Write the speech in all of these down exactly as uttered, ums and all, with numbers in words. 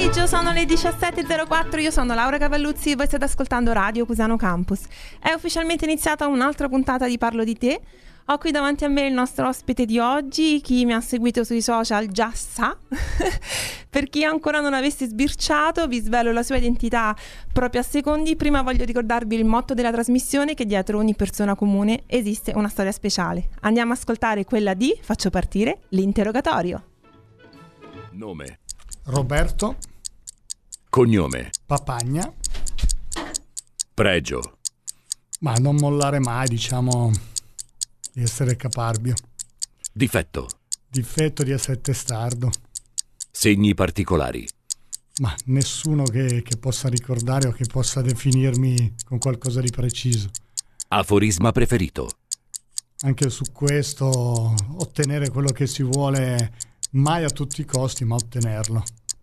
pomeriggio, sono le diciassette e zero quattro, io sono Laura Cavalluzzi e voi state ascoltando Radio Cusano Campus. È ufficialmente iniziata un'altra puntata di Parlo di te. Ho qui davanti a me il nostro ospite di oggi, chi mi ha seguito sui social già sa. Per chi ancora non avesse sbirciato, vi svelo la sua identità proprio a secondi. Prima voglio ricordarvi il motto della trasmissione, che dietro ogni persona comune esiste una storia speciale. Andiamo a ascoltare quella di, faccio partire, l'interrogatorio. Nome: Roberto. Cognome: Papagna. Pregio: Ma non mollare mai, diciamo, di essere caparbio. Difetto: Difetto di essere testardo. Segni particolari: Ma nessuno che, che possa ricordare o che possa definirmi con qualcosa di preciso. Aforisma preferito: Anche su questo, ottenere quello che si vuole, mai a tutti i costi, ma ottenerlo.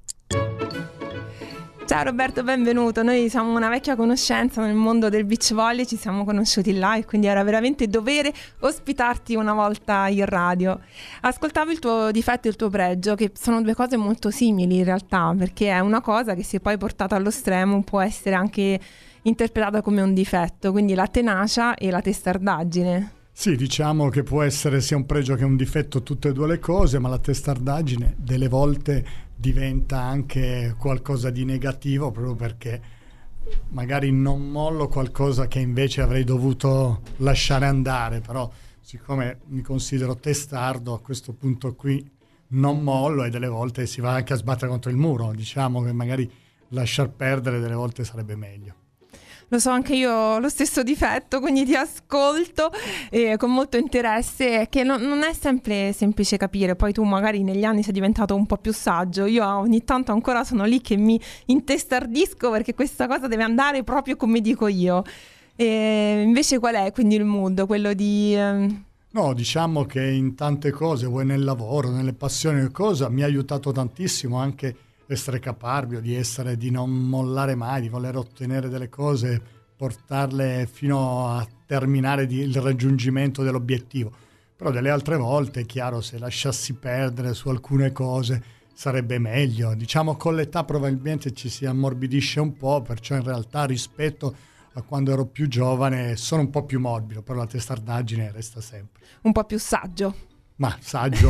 Ciao Roberto, benvenuto. Noi siamo una vecchia conoscenza nel mondo del beach volley, ci siamo conosciuti là e quindi era veramente dovere ospitarti una volta in radio. Ascoltavo il tuo difetto e il tuo pregio, che sono due cose molto simili in realtà, perché è una cosa che, se poi portata allo stremo, può essere anche interpretata come un difetto, quindi la tenacia e la testardaggine. Sì, diciamo che può essere sia un pregio che un difetto, tutte e due le cose, ma la testardaggine delle volte diventa anche qualcosa di negativo, proprio perché magari non mollo qualcosa che invece avrei dovuto lasciare andare, però siccome mi considero testardo, a questo punto qui non mollo e delle volte si va anche a sbattere contro il muro. Diciamo che magari lasciar perdere delle volte sarebbe meglio. Lo so, anche io ho lo stesso difetto, quindi ti ascolto eh, con molto interesse, che non, non è sempre semplice capire. Poi tu magari negli anni sei diventato un po' più saggio, io ogni tanto ancora sono lì che mi intestardisco perché questa cosa deve andare proprio come dico io. E invece qual è quindi il mood? Quello di... Ehm... No, diciamo che in tante cose, vuoi nel lavoro, nelle passioni e cosa, mi ha aiutato tantissimo anche essere caparbio, di essere, di non mollare mai, di voler ottenere delle cose, portarle fino a terminare di, il raggiungimento dell'obiettivo. Però delle altre volte, è chiaro, se lasciassi perdere su alcune cose sarebbe meglio. Diciamo con l'età probabilmente ci si ammorbidisce un po', perciò in realtà rispetto a quando ero più giovane sono un po' più morbido, però la testardaggine resta sempre. Un po' più saggio. Ma saggio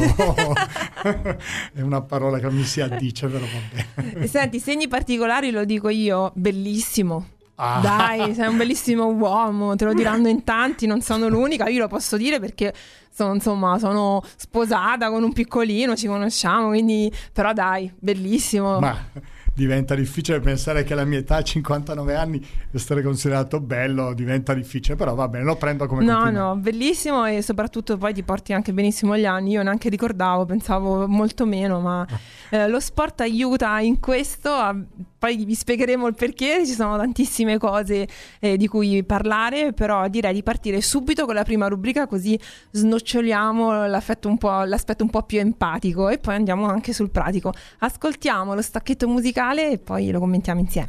è una parola che mi si addice, però vabbè. E senti, segni particolari lo dico io, bellissimo. Ah. Dai, sei un bellissimo uomo, te lo diranno in tanti, non sono l'unica, io lo posso dire perché sono, insomma, sono sposata con un piccolino, ci conosciamo, quindi però dai, bellissimo. Ma diventa difficile pensare che alla mia età, cinquantanove anni, essere considerato bello diventa difficile, però va bene, lo prendo come no complimento. No, bellissimo, e soprattutto poi ti porti anche benissimo gli anni. Io neanche ricordavo, pensavo molto meno, ma eh, lo sport aiuta in questo. Poi vi spiegheremo il perché, ci sono tantissime cose eh, di cui parlare, però direi di partire subito con la prima rubrica, così snoccioliamo l'affetto un po', l'aspetto un po' più empatico e poi andiamo anche sul pratico. Ascoltiamo lo stacchetto musicale e poi lo commentiamo insieme.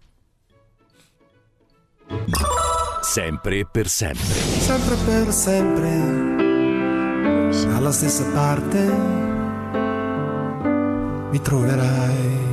Sempre e per sempre. Sempre per sempre, alla stessa parte mi troverai.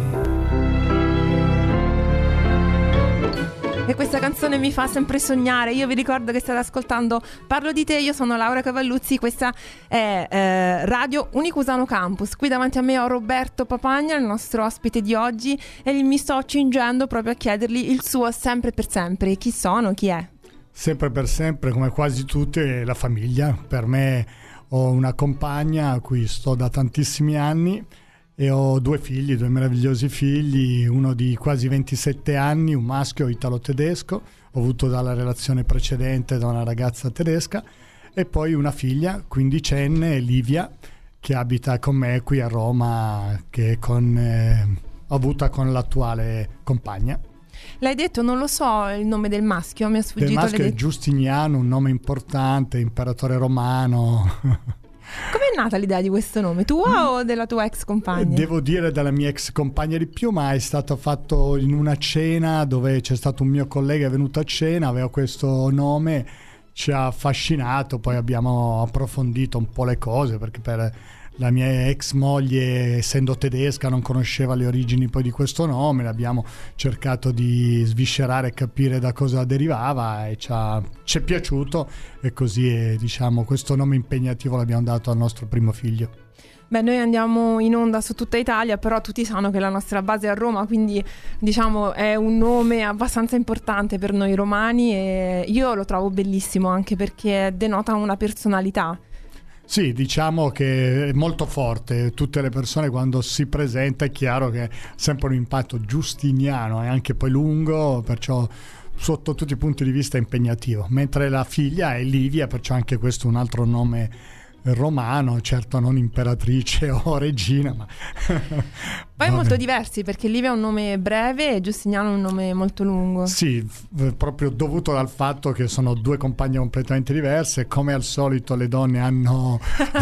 E questa canzone mi fa sempre sognare. Io vi ricordo che state ascoltando Parlo di te, io sono Laura Cavalluzzi, questa è eh, Radio Unicusano Campus. Qui davanti a me ho Roberto Papagna, il nostro ospite di oggi, e mi sto cingendo proprio a chiedergli il suo sempre per sempre. Chi sono? Chi è? Sempre per sempre, come quasi tutte, la famiglia. Per me ho una compagna a cui sto da tantissimi anni e ho due figli, due meravigliosi figli, uno di quasi ventisette anni, un maschio italo-tedesco, ho avuto dalla relazione precedente da una ragazza tedesca, e poi una figlia quindicenne, Livia, che abita con me qui a Roma, che con, eh, ho avuta con l'attuale compagna. L'hai detto, non lo so il nome del maschio, mi è sfuggito. Il maschio è detto... Giustiniano, un nome importante, imperatore romano. Com'è nata l'idea di questo nome? Tua o della tua ex compagna? Devo dire della mia ex compagna di più, ma è stato fatto in una cena dove c'è stato un mio collega, è venuto a cena, aveva questo nome, ci ha affascinato, poi abbiamo approfondito un po' le cose, perché per la mia ex moglie, essendo tedesca, non conosceva le origini poi di questo nome, l'abbiamo cercato di sviscerare e capire da cosa derivava e ci, ha, ci è piaciuto, e così è, diciamo, questo nome impegnativo l'abbiamo dato al nostro primo figlio. Beh, noi andiamo in onda su tutta Italia, però tutti sanno che la nostra base è a Roma, quindi diciamo è un nome abbastanza importante per noi romani, e io lo trovo bellissimo anche perché denota una personalità. Sì, diciamo che è molto forte. Tutte le persone, quando si presenta, è chiaro che è sempre un impatto giustiniano e anche poi lungo, perciò sotto tutti i punti di vista è impegnativo. Mentre la figlia è Livia, perciò anche questo è un altro nome romano, certo non imperatrice o regina, ma poi molto diversi, perché Livia è un nome breve e Giustiniano è un nome molto lungo. Sì, f- proprio dovuto dal fatto che sono due compagne completamente diverse. Come al solito le donne hanno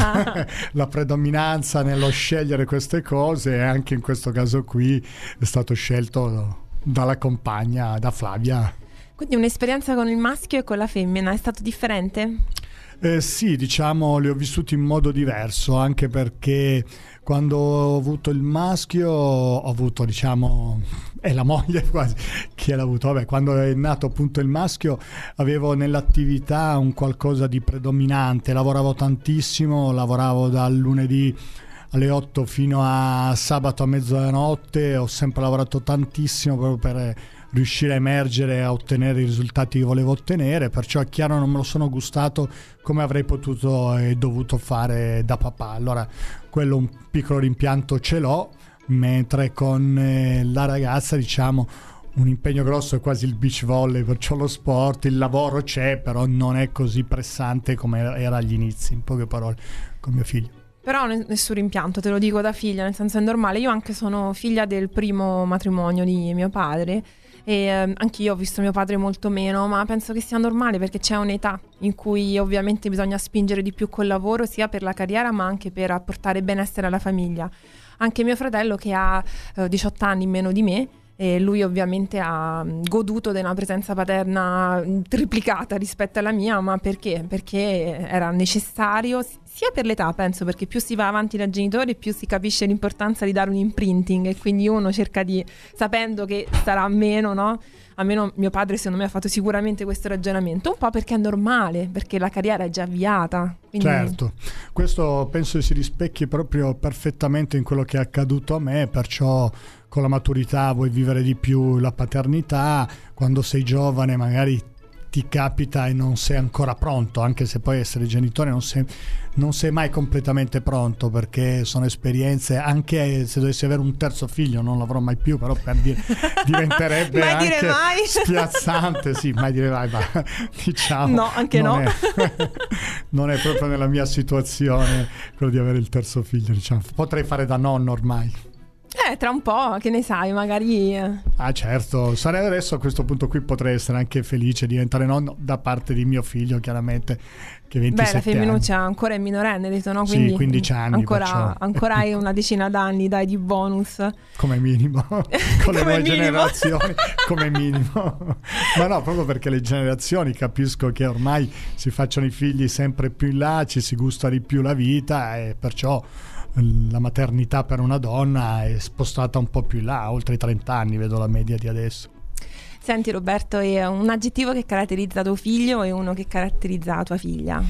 la predominanza nello scegliere queste cose, e anche in questo caso qui è stato scelto dalla compagna, da Flavia. Quindi un'esperienza con il maschio e con la femmina, è stato differente? Eh, sì, diciamo, li ho vissuti in modo diverso, anche perché quando ho avuto il maschio ho avuto, diciamo, è la moglie quasi chi l'ha avuto. Vabbè, quando è nato appunto il maschio avevo nell'attività un qualcosa di predominante, lavoravo tantissimo, lavoravo dal lunedì alle otto fino a sabato a mezzanotte, ho sempre lavorato tantissimo proprio per riuscire a emergere, a ottenere i risultati che volevo ottenere, perciò è chiaro non me lo sono gustato come avrei potuto e dovuto fare da papà. Allora quello, un piccolo rimpianto ce l'ho, mentre con eh, la ragazza, diciamo, un impegno grosso è quasi il beach volley, perciò lo sport, il lavoro c'è, però non è così pressante come era agli inizi, in poche parole, con mio figlio. Però nessun rimpianto, te lo dico da figlia, nel senso è normale. Io anche sono figlia del primo matrimonio di mio padre, e eh, anche io ho visto mio padre molto meno, ma penso che sia normale, perché c'è un'età in cui ovviamente bisogna spingere di più col lavoro, sia per la carriera ma anche per apportare benessere alla famiglia. Anche mio fratello, che ha eh, diciotto anni in meno di me, e lui ovviamente ha goduto della presenza paterna triplicata rispetto alla mia, ma perché? Perché era necessario, sia per l'età, penso, perché più si va avanti da genitori più si capisce l'importanza di dare un imprinting, e quindi uno cerca di, sapendo che sarà meno, no? Almeno mio padre secondo me ha fatto sicuramente questo ragionamento, un po' perché è normale, perché la carriera è già avviata. Quindi... Certo, questo penso che si rispecchi proprio perfettamente in quello che è accaduto a me, perciò con la maturità vuoi vivere di più la paternità. Quando sei giovane magari ti capita e non sei ancora pronto, anche se poi essere genitore non sei, non sei mai completamente pronto, perché sono esperienze, anche se dovessi avere un terzo figlio, non l'avrò mai più, però per dire diventerebbe mai anche dire mai. spiazzante. Sì, mai dire mai, ma diciamo no, anche non no è, non è proprio nella mia situazione quello di avere il terzo figlio, diciamo. Potrei fare da nonno ormai. Eh, tra un po', che ne sai, magari... Ah, certo, sarei adesso a questo punto qui potrei essere anche felice di diventare nonno da parte di mio figlio, chiaramente, che ventisette Beh, la femminuccia anni. Ancora è minorenne, hai detto, no? Quindi sì, quindici anni. Ancora, perciò... ancora hai una decina d'anni, dai, di bonus. Come minimo, con le nuove minimo. generazioni, come minimo. Ma no, proprio perché le generazioni, capisco che ormai si facciano i figli sempre più in là, ci si gusta di più la vita, e perciò la maternità per una donna è spostata un po' più in là, oltre i trenta anni vedo la media di adesso. Senti Roberto, è un aggettivo che caratterizza tuo figlio e uno che caratterizza la tua figlia?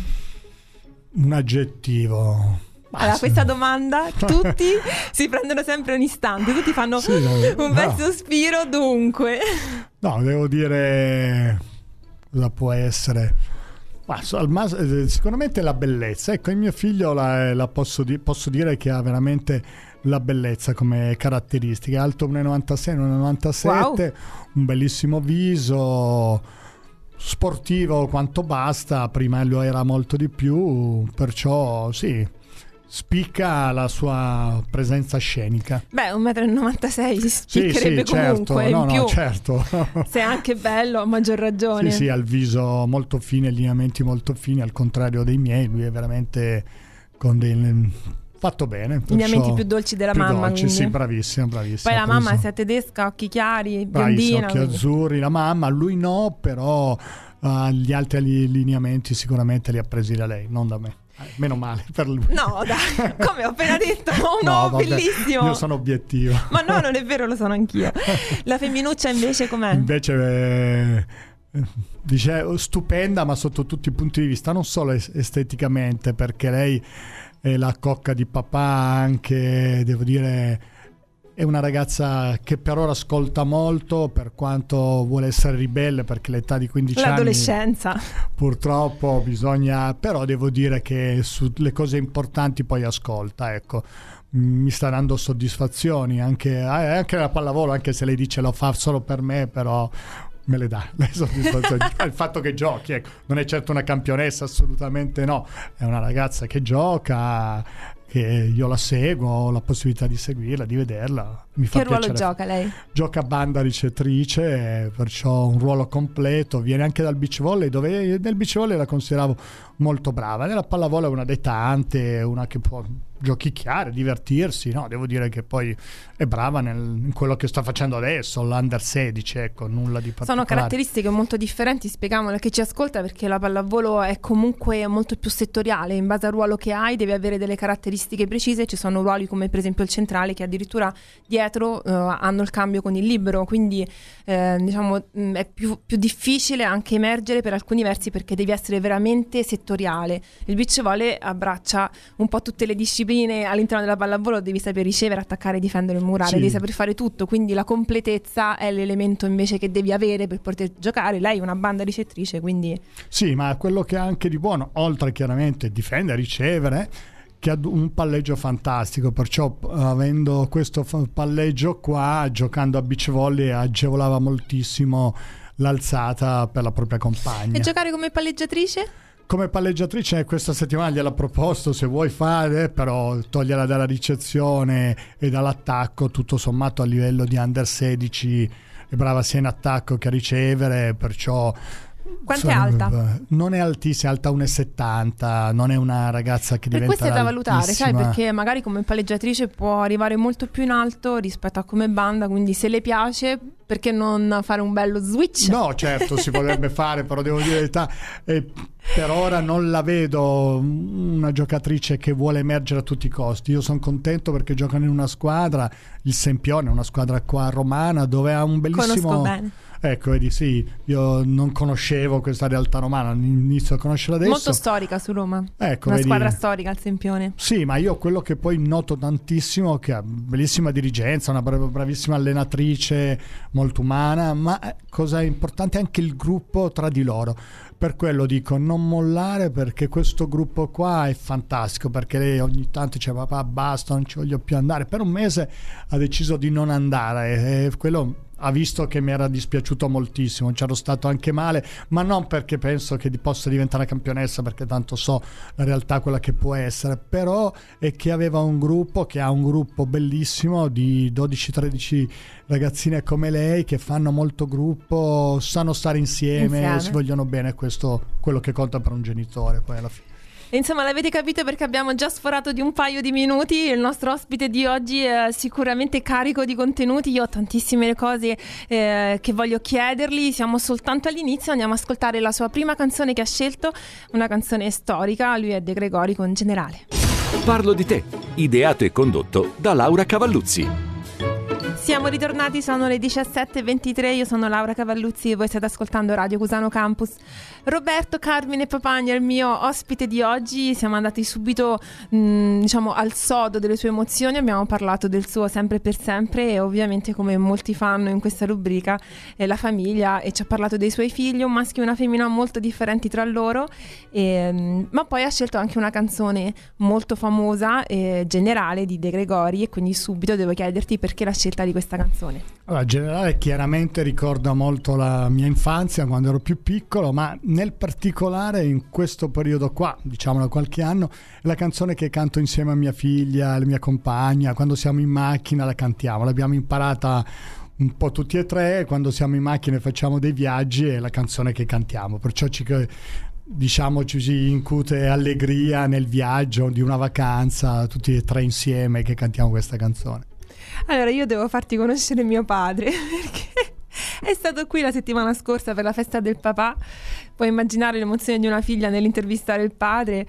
Un aggettivo... Allora, questa domanda tutti si prendono sempre un istante, tutti fanno sì, no, un bel no. sospiro, dunque. No, devo dire cosa può essere... Ma, sicuramente la bellezza. Ecco, il mio figlio la, la posso, di, posso dire che ha veramente la bellezza come caratteristica. Alto uno virgola novantasei, uno virgola novantasette, wow. Un bellissimo viso, sportivo quanto basta. Prima lo era molto di più, perciò sì, spicca la sua presenza scenica. Beh, un metro e novantasei si spiccherebbe sì, sì, comunque, certo, in no, più. No, certo. Sei anche bello, a maggior ragione. Sì, sì, ha il viso molto fine, lineamenti molto fini, al contrario dei miei. Lui è veramente con dei... fatto bene. Lineamenti più dolci della più mamma, dolci, quindi. Sì, bravissima, bravissima. Poi la mamma è tedesca, occhi chiari, biondina. Occhi quindi. azzurri, la mamma, lui no, però uh, gli altri lineamenti sicuramente li ha presi da lei, non da me. Meno male per lui. No, dai, come ho appena detto, un no, uomo vabbè, bellissimo. Io sono obiettivo. Ma no, non è vero, lo sono anch'io. La femminuccia invece com'è? Invece eh, dice stupenda, ma sotto tutti i punti di vista, non solo es- esteticamente, perché lei è la cocca di papà, anche, devo dire, è una ragazza che per ora ascolta molto, per quanto vuole essere ribelle, perché l'età di quindici L'adolescenza. anni purtroppo bisogna, però devo dire che sulle cose importanti poi ascolta, ecco. Mi sta dando soddisfazioni anche, anche la pallavolo, anche se lei dice lo fa solo per me, però me le dà le soddisfazioni. Il fatto che giochi, ecco, non è certo una campionessa, assolutamente no, è una ragazza che gioca, che io la seguo, ho la possibilità di seguirla, di vederla. Mi fa che ruolo piacere. gioca lei? Gioca banda ricettrice, perciò un ruolo completo, viene anche dal beach volley, dove nel beach volley la consideravo molto brava, nella pallavolo è una delle tante, una che può giochicchiare, divertirsi, no? Devo dire che poi è brava nel, in quello che sta facendo adesso, l'Under sedici, ecco, nulla di particolare. Sono caratteristiche molto differenti, spieghiamolo a chi ci ascolta, perché la pallavolo è comunque molto più settoriale, in base al ruolo che hai devi avere delle caratteristiche precise, ci sono ruoli come per esempio il centrale che addirittura dietro eh, hanno il cambio con il libero, quindi eh, diciamo mh, è più, più difficile anche emergere per alcuni versi, perché devi essere veramente settoriale. Il beach volley abbraccia un po' tutte le discipline all'interno della pallavolo, devi saper ricevere, attaccare, difendere il murale, sì. Devi saper fare tutto, quindi la completezza è l'elemento invece che devi avere per poter giocare. Lei è una banda ricettrice, quindi sì, ma quello che ha anche di buono, oltre chiaramente difendere, ricevere, che ha un palleggio fantastico, perciò avendo questo palleggio qua, giocando a beach volley agevolava moltissimo l'alzata per la propria compagna. E giocare come palleggiatrice? Come palleggiatrice questa settimana gliel'ha proposto, se vuoi fare, però toglierla dalla ricezione e dall'attacco, tutto sommato a livello di under sedici è brava sia in attacco che a ricevere, perciò... Quanto è alta? Non è altissima, è alta uno e settanta, non è una ragazza che per diventa questo è da valutare, altissima. sai, perché magari come palleggiatrice può arrivare molto più in alto rispetto a come banda, quindi se le piace, perché non fare un bello switch? No, certo, si potrebbe fare, però devo dire la verità, eh, per ora non la vedo una giocatrice che vuole emergere a tutti i costi. Io sono contento perché giocano in una squadra, il Sempione, una squadra qua romana, dove ha un bellissimo... Conosco bene. Ecco, vedi, sì, io non conoscevo questa realtà romana, inizio a conoscerla adesso. Molto storica su Roma, ecco, una vedi, squadra storica, il Sempione. Sì, ma io quello che poi noto tantissimo, che ha bellissima dirigenza, una brav- bravissima allenatrice, molto umana, ma cosa è importante è anche il gruppo tra di loro. Per quello dico non mollare, perché questo gruppo qua è fantastico, perché lei ogni tanto dice papà basta, non ci voglio più andare, per un mese ha deciso di non andare e quello ha visto che mi era dispiaciuto moltissimo, c'ero stato anche male, ma non perché penso che possa diventare una campionessa, perché tanto so la realtà quella che può essere, però è che aveva un gruppo, che ha un gruppo bellissimo di dodici tredici ragazzine come lei che fanno molto gruppo, sanno stare insieme, insieme. Si vogliono bene, questo quello che conta per un genitore poi alla fine. Insomma, l'avete capito, perché abbiamo già sforato di un paio di minuti. Il nostro ospite di oggi è sicuramente carico di contenuti. Io ho tantissime cose eh, che voglio chiedergli. Siamo soltanto all'inizio. Andiamo a ascoltare la sua prima canzone che ha scelto, una canzone storica. Lui è De Gregori con Generale. Parlo di te, ideato e condotto da Laura Cavalluzzi. Siamo ritornati, sono le diciassette e ventitré, io sono Laura Cavalluzzi e voi state ascoltando Radio Cusano Campus. Roberto Carmine Papagna, il mio ospite di oggi, siamo andati subito mh, diciamo al sodo delle sue emozioni, abbiamo parlato del suo Sempre per Sempre e ovviamente, come molti fanno in questa rubrica, eh, la famiglia, e ci ha parlato dei suoi figli, un maschio e una femmina molto differenti tra loro, e, mh, ma poi ha scelto anche una canzone molto famosa, eh, Generale di De Gregori, e quindi subito devo chiederti perché la scelta di questa canzone. Allora, Generale chiaramente ricorda molto la mia infanzia quando ero più piccolo, ma nel particolare in questo periodo qua, diciamo da qualche anno, è la canzone che canto insieme a mia figlia, alla mia compagna, quando siamo in macchina la cantiamo, l'abbiamo imparata un po' tutti e tre, quando siamo in macchina e facciamo dei viaggi è la canzone che cantiamo, perciò ci, diciamo, ci si incute allegria nel viaggio di una vacanza, tutti e tre insieme che cantiamo questa canzone. Allora io devo farti conoscere mio padre, perché È stato qui la settimana scorsa per la festa del papà. Puoi immaginare l'emozione di una figlia nell'intervistare il padre.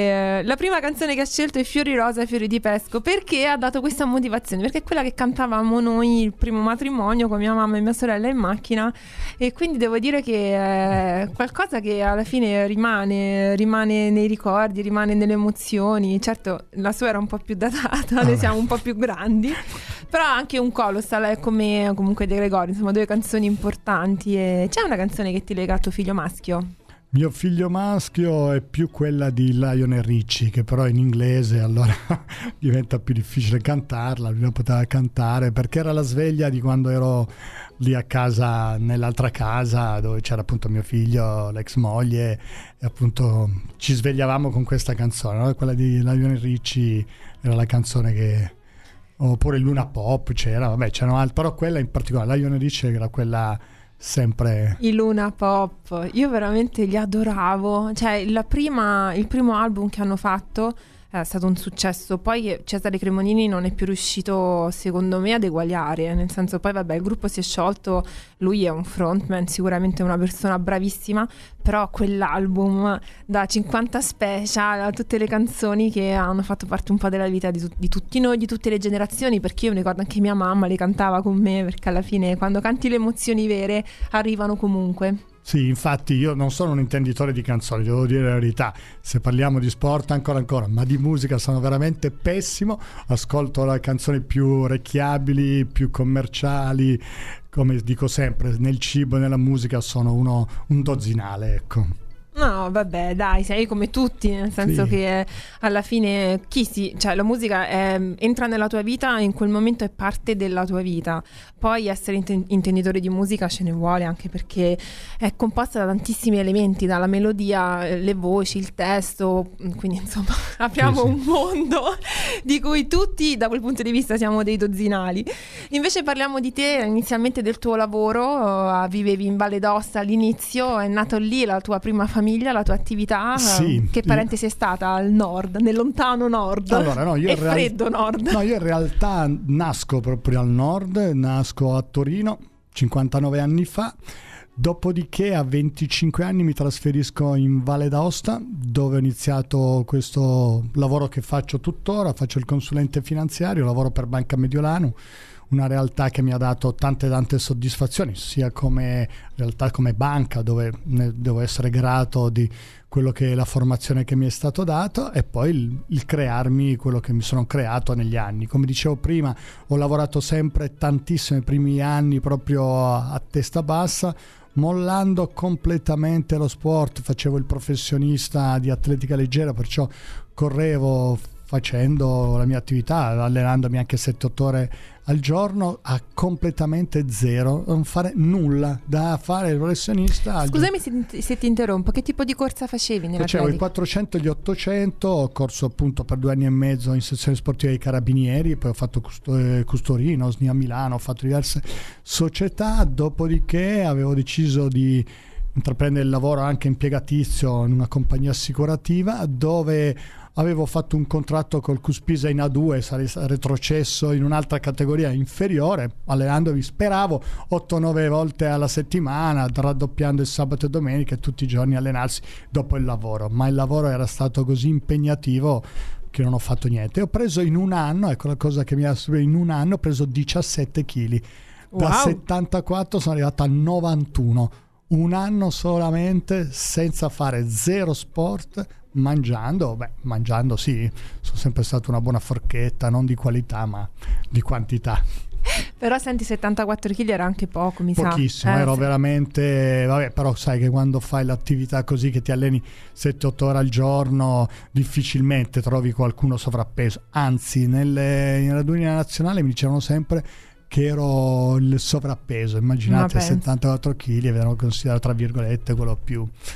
E la prima canzone che ha scelto è Fiori rosa, fiori di pesco. Perché ha dato questa motivazione? Perché è quella che cantavamo noi il primo matrimonio con mia mamma e mia sorella in macchina, e quindi devo dire che è qualcosa che alla fine rimane rimane nei ricordi, rimane nelle emozioni. Certo, la sua era un po' più datata, noi siamo un po' più grandi, però anche un Colossal è come comunque De Gregori, insomma due canzoni importanti. E c'è una canzone che ti lega al tuo figlio maschio? Mio figlio maschio è più quella di Lionel Richie, che però è in inglese, allora diventa più difficile cantarla. Lui non poteva cantare perché era la sveglia di quando ero lì a casa, nell'altra casa dove c'era appunto mio figlio, l'ex moglie, e appunto ci svegliavamo con questa canzone, no? Quella di Lionel Richie era la canzone che... oppure Luna Pop c'era, vabbè c'erano altri, però quella in particolare, Lionel Richie, era quella... sempre i Luna Pop, io veramente li adoravo. Cioè la prima, il primo album che hanno fatto è stato un successo. Poi Cesare Cremonini non è più riuscito, secondo me, ad eguagliare, nel senso, poi vabbè il gruppo si è sciolto, lui è un frontman, sicuramente una persona bravissima, però quell'album da cinquanta special, tutte le canzoni che hanno fatto parte un po' della vita di, tu- di tutti noi, di tutte le generazioni, perché io mi ricordo anche mia mamma le cantava con me, perché alla fine quando canti le emozioni vere arrivano comunque. Sì, infatti io non sono un intenditore di canzoni, devo dire la verità. Se parliamo di sport ancora ancora, ma di musica sono veramente pessimo. Ascolto le canzoni più orecchiabili, più commerciali, come dico sempre, nel cibo e nella musica sono uno un dozzinale, ecco. No, vabbè, dai, sei come tutti, nel senso Sì. che alla fine chi si, cioè la musica è, entra nella tua vita, in quel momento è parte della tua vita. Poi essere inten- intenditore di musica ce ne vuole, anche perché è composta da tantissimi elementi, dalla melodia, le voci, il testo, quindi insomma apriamo Sì, sì. un mondo di cui tutti da quel punto di vista siamo dei dozzinali. Invece parliamo di te, inizialmente del tuo lavoro, eh, vivevi in Valle d'Aosta all'inizio, è nato lì la tua prima famiglia, la tua attività. Sì. Che parentesi è stata al nord, nel lontano nord? Allora, no, io e in real- freddo nord. No, io in realtà nasco proprio al nord, nasco a Torino cinquantanove anni fa. Dopodiché a venticinque anni mi trasferisco in Valle d'Aosta, dove ho iniziato questo lavoro che faccio tuttora. Faccio il consulente finanziario, lavoro per Banca Mediolano, una realtà che mi ha dato tante tante soddisfazioni, sia come realtà come banca, dove ne devo essere grato di quello che è la formazione che mi è stato dato, e poi il, il crearmi quello che mi sono creato negli anni. Come dicevo prima, ho lavorato sempre tantissimo i primi anni proprio a, a testa bassa, mollando completamente lo sport. Facevo il professionista di atletica leggera, perciò correvo facendo la mia attività, allenandomi anche sette otto ore al giorno, a completamente zero, non fare nulla, da fare il professionista. Scusami se, se ti interrompo, che tipo di corsa facevi nella Facevo i quattrocento e gli ottocento, ho corso appunto per due anni e mezzo in sezione sportiva dei Carabinieri, poi ho fatto Custo- Custorino, S N I A Milano, ho fatto diverse società. Dopodiché avevo deciso di intraprendere il lavoro anche impiegatizio in una compagnia assicurativa, dove avevo fatto un contratto col Cuspisa in A due, sarei retrocesso in un'altra categoria inferiore, allenandomi, speravo, otto nove volte alla settimana, raddoppiando il sabato e domenica, e tutti i giorni allenarsi dopo il lavoro. Ma il lavoro era stato così impegnativo che non ho fatto niente. Ho preso in un anno, ecco la cosa che mi ha in un anno, ho preso diciassette chili. Da Wow. settantaquattro sono arrivato a novantuno. Un anno solamente, senza fare zero sport, mangiando, beh, mangiando sì, sono sempre stato una buona forchetta, non di qualità ma di quantità. Però senti, settantaquattro chili era anche poco, mi Pochissimo, sa. Eh, ero sì. veramente, vabbè, però sai che quando fai l'attività così, che ti alleni sette otto ore al giorno, difficilmente trovi qualcuno sovrappeso. Anzi, nelle, nella Dunia nazionale mi dicevano sempre che ero il sovrappeso. Immaginate, Ma pensa. settantaquattro chili, e vengono considerato tra virgolette quello più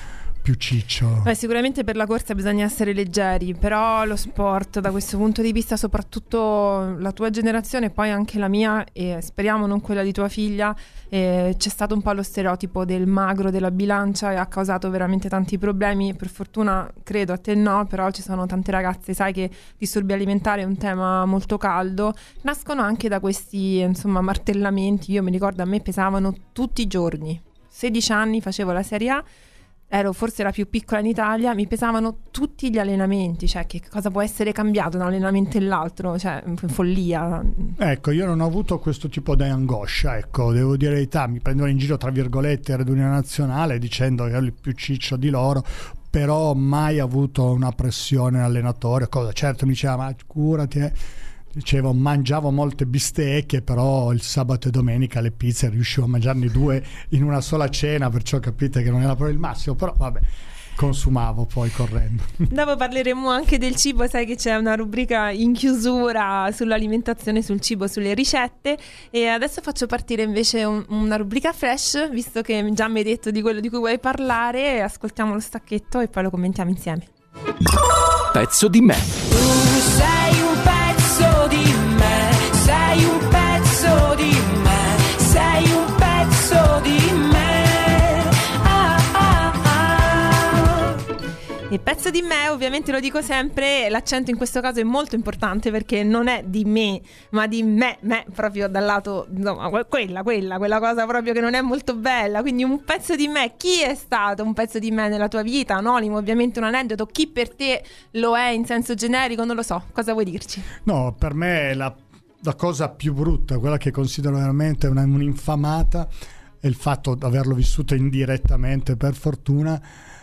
più ciccio. Beh, sicuramente per la corsa bisogna essere leggeri, però lo sport da questo punto di vista, soprattutto la tua generazione e poi anche la mia, e speriamo non quella di tua figlia, eh, c'è stato un po' lo stereotipo del magro, della bilancia, e ha causato veramente tanti problemi. Per fortuna credo a te no, però ci sono tante ragazze, sai che disturbi alimentari è un tema molto caldo, nascono anche da questi insomma martellamenti. Io mi ricordo, a me pesavano tutti i giorni, sedici anni, facevo la Serie A, ero forse la più piccola in Italia, mi pesavano tutti gli allenamenti, cioè che cosa può essere cambiato da un allenamento e l'altro, cioè follia. Ecco, io non ho avuto questo tipo di angoscia, ecco, devo dire la verità, mi prendevano in giro tra virgolette Red Unione Nazionale dicendo che ero il più ciccio di loro, però mai avuto una pressione allenatore, cosa, certo mi diceva ma curati, eh. Dicevo, mangiavo molte bistecche, però il sabato e domenica le pizze riuscivo a mangiarne due in una sola cena, perciò capite che non era proprio il massimo, però vabbè, consumavo poi correndo. Dopo parleremo anche del cibo, sai che c'è una rubrica in chiusura sull'alimentazione, sul cibo, sulle ricette, e adesso faccio partire invece un, una rubrica flash, visto che già mi hai detto di quello di cui vuoi parlare, ascoltiamo lo stacchetto e poi lo commentiamo insieme. Pezzo di me. Tu sei un pezzo di me, sei un pezzo di me, sei un pezzo di me. Ah, ah, ah. Il pezzo di me, ovviamente lo dico sempre, l'accento in questo caso è molto importante perché non è di me, ma di me, me proprio dal lato, insomma, quella, quella, quella cosa proprio che non è molto bella. Quindi un pezzo di me, chi è stato un pezzo di me nella tua vita? Anonimo, ovviamente un aneddoto, chi per te lo è in senso generico, non lo so, cosa vuoi dirci? No, per me la, la cosa più brutta, quella che considero veramente una, un'infamata, è il fatto di averlo vissuto indirettamente, per fortuna,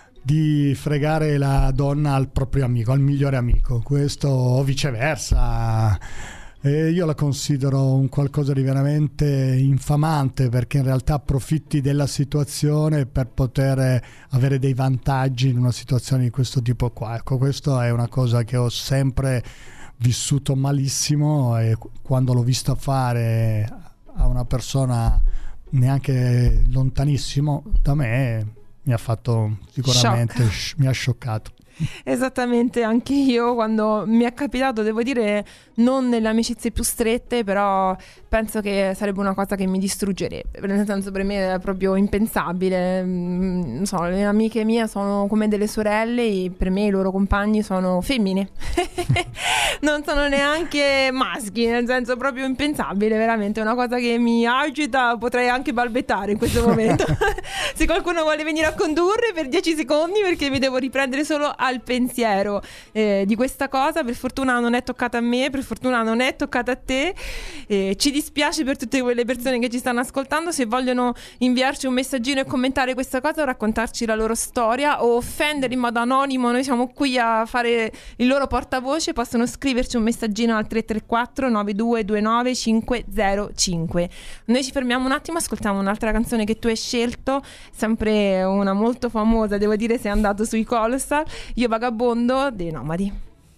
di fregare la donna al proprio amico, al migliore amico, questo o viceversa. E io la considero un qualcosa di veramente infamante, perché in realtà approfitti della situazione per poter avere dei vantaggi in una situazione di questo tipo qua. Ecco, questo è una cosa che ho sempre vissuto malissimo, e quando l'ho visto fare a una persona neanche lontanissimo da me mi ha fatto sicuramente sh- mi ha scioccato. Esattamente, anche io quando mi è capitato, devo dire non nelle amicizie più strette, però penso che sarebbe una cosa che mi distruggerebbe, nel senso, per me è proprio impensabile. Non so, le amiche mie sono come delle sorelle e per me i loro compagni sono femmine non sono neanche maschi, nel senso proprio impensabile, veramente è una cosa che mi agita, potrei anche balbettare in questo momento se qualcuno vuole venire a condurre per dieci secondi, perché mi devo riprendere solo al pensiero eh, di questa cosa. Per fortuna non è toccata a me, per fortuna non è toccata a te, eh, ci dispiace per tutte quelle persone che ci stanno ascoltando. Se vogliono inviarci un messaggino e commentare questa cosa o raccontarci la loro storia o offendere in modo anonimo, noi siamo qui a fare il loro portavoce, possono scriverci un messaggino al tre tre quattro nove due due nove cinque zero cinque. Noi ci fermiamo un attimo, ascoltiamo un'altra canzone che tu hai scelto, sempre una molto famosa, devo dire, sei andato sui Colossal, Io vagabondo dei Nomadi.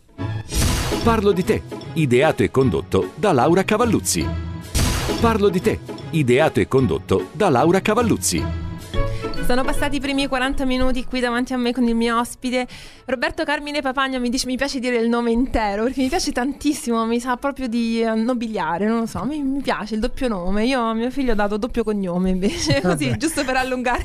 Parlo di te, ideato e condotto da Laura Cavalluzzi. Parlo di te, ideato e condotto da Laura Cavalluzzi. Sono passati i primi quaranta minuti qui davanti a me con il mio ospite Roberto Carmine Papagno. Mi dice, mi piace dire il nome intero perché mi piace tantissimo, mi sa proprio di nobiliare, non lo so, mi, mi piace il doppio nome. Io a mio figlio ho dato doppio cognome invece, così, vabbè, giusto per allungare.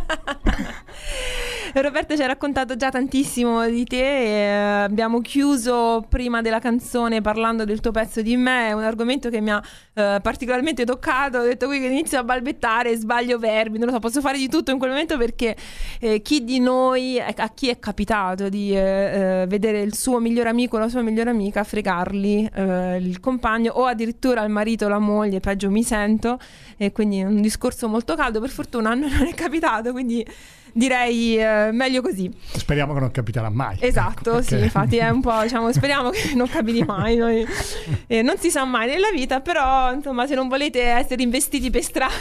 Roberto ci ha raccontato già tantissimo di te e abbiamo chiuso prima della canzone parlando del tuo pezzo di me, è un argomento che mi ha eh, particolarmente toccato. Ho detto qui che inizio a balbettare, sbaglio verbi, non lo so, posso fare di tutto in quel momento, perché eh, chi di noi, a chi è capitato di eh, vedere il suo migliore amico o la sua migliore amica fregarli eh, il compagno o addirittura il marito o la moglie, peggio mi sento, e quindi è un discorso molto caldo. Per fortuna a noi non è capitato, quindi direi eh, meglio così. Speriamo che non capiterà mai. Esatto, ecco, sì, okay. Infatti è un po', diciamo, speriamo che non capiti mai. Noi, eh, non si sa mai nella vita, però insomma, se non volete essere investiti per strada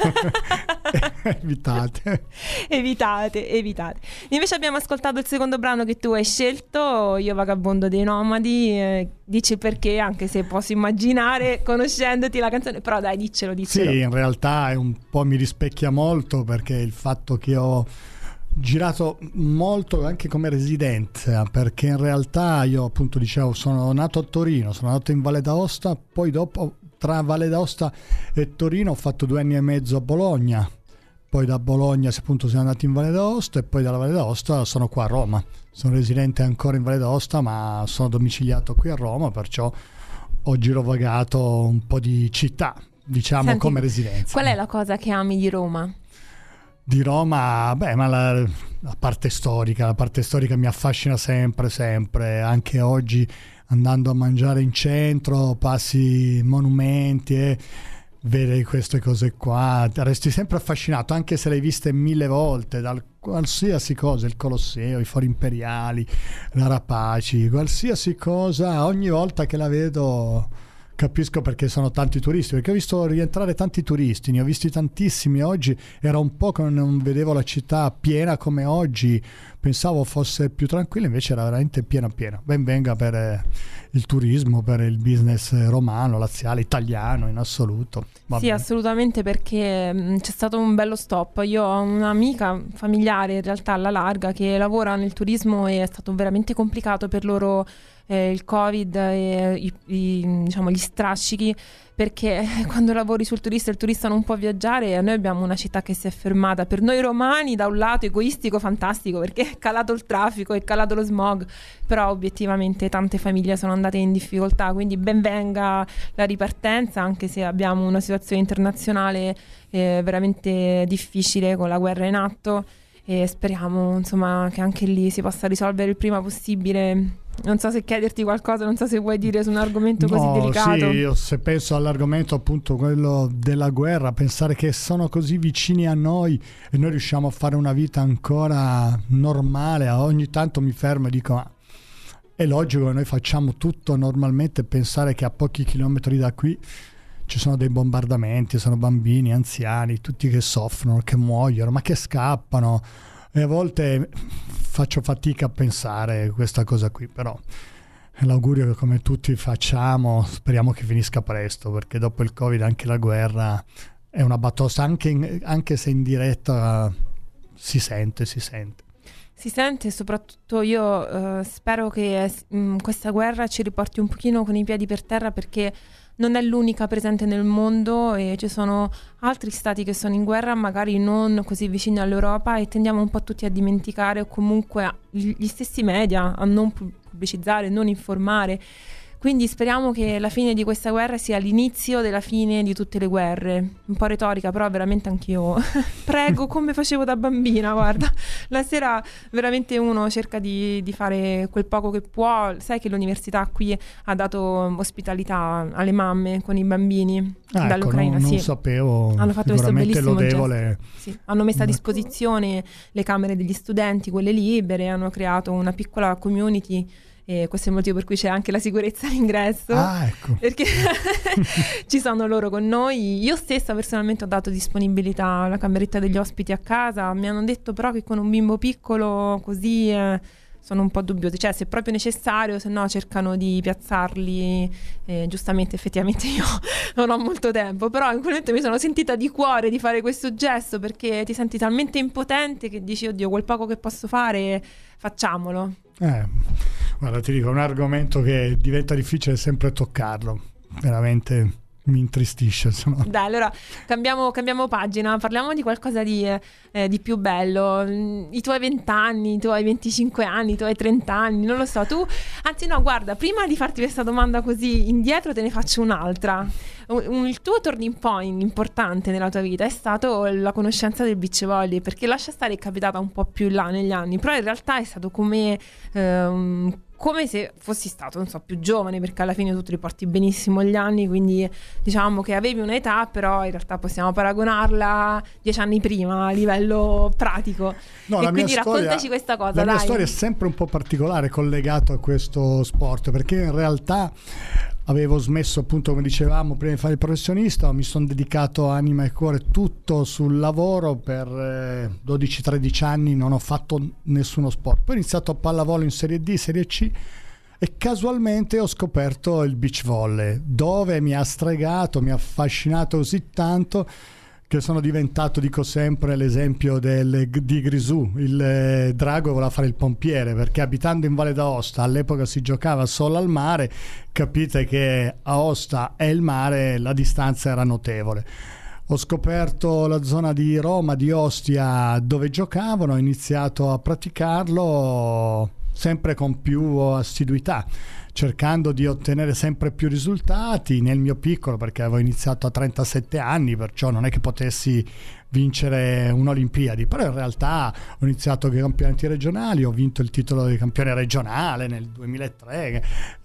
evitate. evitate, evitate. Invece abbiamo ascoltato il secondo brano che tu hai scelto, Io vagabondo dei Nomadi. Eh, dici perché, anche se posso immaginare conoscendoti la canzone, però dai, diccelo, diccelo. Sì, in realtà è un po' mi rispecchia molto, perché il fatto che ho girato molto anche come residenza, perché in realtà io appunto dicevo sono nato a Torino, sono nato in Valle d'Aosta, poi dopo tra Valle d'Aosta e Torino ho fatto due anni e mezzo a Bologna, poi da Bologna appunto siamo andati in Valle d'Aosta e poi dalla Valle d'Aosta sono qua a Roma. Sono residente ancora in Valle d'Aosta, ma sono domiciliato qui a Roma, perciò ho girovagato un po' di città, diciamo. Senti, come residenza. Qual è la cosa che ami di Roma? Di Roma, beh, ma la, la parte storica, la parte storica mi affascina sempre, sempre, anche oggi andando a mangiare in centro, passi monumenti e vedi queste cose qua, resti sempre affascinato, anche se le hai viste mille volte, dal qualsiasi cosa, il Colosseo, i Fori Imperiali, la Rapaci, qualsiasi cosa, ogni volta che la vedo capisco perché sono tanti turisti, perché ho visto rientrare tanti turisti, ne ho visti tantissimi oggi, era un po' che non vedevo la città piena come oggi, pensavo fosse più tranquilla, invece era veramente piena piena. Ben venga per eh, il turismo, per il business romano, laziale, italiano in assoluto. Va sì, bene. Assolutamente, perché mh, c'è stato un bello stop. Io ho un'amica familiare in realtà alla larga che lavora nel turismo e è stato veramente complicato per loro eh, il Covid e i, i, diciamo, gli strascichi, perché quando lavori sul turista e il turista non può viaggiare, noi abbiamo una città che si è fermata. Per noi romani da un lato egoistico, fantastico, perché è calato il traffico, è calato lo smog, però obiettivamente tante famiglie sono andate in difficoltà, quindi ben venga la ripartenza, anche se abbiamo una situazione internazionale eh, veramente difficile con la guerra in atto, e speriamo insomma che anche lì si possa risolvere il prima possibile. Non so se chiederti qualcosa, non so se vuoi dire su un argomento così no, delicato. Sì, io se penso all'argomento appunto quello della guerra, pensare che sono così vicini a noi e noi riusciamo a fare una vita ancora normale, ogni tanto mi fermo e dico ma è logico che noi facciamo tutto normalmente, pensare che a pochi chilometri da qui ci sono dei bombardamenti, sono bambini, anziani, tutti che soffrono, che muoiono, ma che scappano. E a volte faccio fatica a pensare questa cosa qui, però è l'augurio che come tutti facciamo, speriamo che finisca presto, perché dopo il Covid anche la guerra è una batosta, anche, in, anche se in diretta si sente, si sente. Si sente, e soprattutto io eh, spero che mh, questa guerra ci riporti un pochino con i piedi per terra, perché non è l'unica presente nel mondo e ci sono altri stati che sono in guerra, magari non così vicini all'Europa, e tendiamo un po' tutti a dimenticare, o comunque gli stessi media a non pubblicizzare, non informare. Quindi speriamo che la fine di questa guerra sia l'inizio della fine di tutte le guerre. Un po' retorica, però veramente anch'io prego come facevo da bambina, guarda. La sera veramente uno cerca di, di fare quel poco che può. Sai che l'università qui ha dato ospitalità alle mamme con i bambini ah, dall'Ucraina. Ecco, non, sì. non sapevo. Hanno fatto questo bellissimo lodevole. gesto. Sì. Hanno messo a disposizione le camere degli studenti, quelle libere, hanno creato una piccola community. E questo è il motivo per cui c'è anche la sicurezza all'ingresso. Ah, ecco. Perché ci sono loro con noi. Io stessa personalmente ho dato disponibilità alla cameretta degli ospiti a casa. Mi hanno detto però che con un bimbo piccolo così eh, sono un po' dubbiosi, cioè se è proprio necessario, se no cercano di piazzarli. Eh, giustamente effettivamente io non ho molto tempo, però in quel momento mi sono sentita di cuore di fare questo gesto, perché ti senti talmente impotente che dici oddio, quel poco che posso fare facciamolo. Eh, guarda, ti dico, è un argomento che diventa difficile sempre toccarlo, veramente mi intristisce, insomma. Dai, allora cambiamo, cambiamo pagina, parliamo di qualcosa di, eh, di più bello. I tuoi vent'anni, i tuoi venticinque anni, i tuoi trenta anni, non lo so, tu, anzi no, guarda, prima di farti questa domanda così indietro te ne faccio un'altra. Un, il tuo turning point importante nella tua vita è stato la conoscenza del beach volley, perché lascia stare è capitata un po' più in là negli anni, però in realtà è stato come... Ehm, come se fossi stato, non so, più giovane, perché alla fine tu ti riporti benissimo gli anni, quindi diciamo che avevi un'età, però in realtà possiamo paragonarla dieci anni prima a livello pratico. No, e la quindi mia storia, raccontaci questa cosa, la dai. mia storia è sempre un po' particolare, collegato a questo sport, perché in realtà avevo smesso, appunto, come dicevamo, prima di fare il professionista, mi sono dedicato anima e cuore tutto sul lavoro per eh, dodici tredici anni, non ho fatto nessuno sport. Poi ho iniziato a pallavolo in Serie D, Serie C, e casualmente ho scoperto il beach volley, dove mi ha stregato, mi ha affascinato così tanto che sono diventato, dico sempre, l'esempio del, di Grisù. Il eh, drago voleva fare il pompiere, perché abitando in Valle d'Aosta all'epoca si giocava solo al mare, capite che Aosta e il mare la distanza era notevole. Ho scoperto la zona di Roma, di Ostia, dove giocavano, ho iniziato a praticarlo sempre con più assiduità, cercando di ottenere sempre più risultati nel mio piccolo, perché avevo iniziato a trentasette anni, perciò non è che potessi vincere un'Olimpiadi, però in realtà ho iniziato con i campionati regionali, ho vinto il titolo di campione regionale nel duemilatré,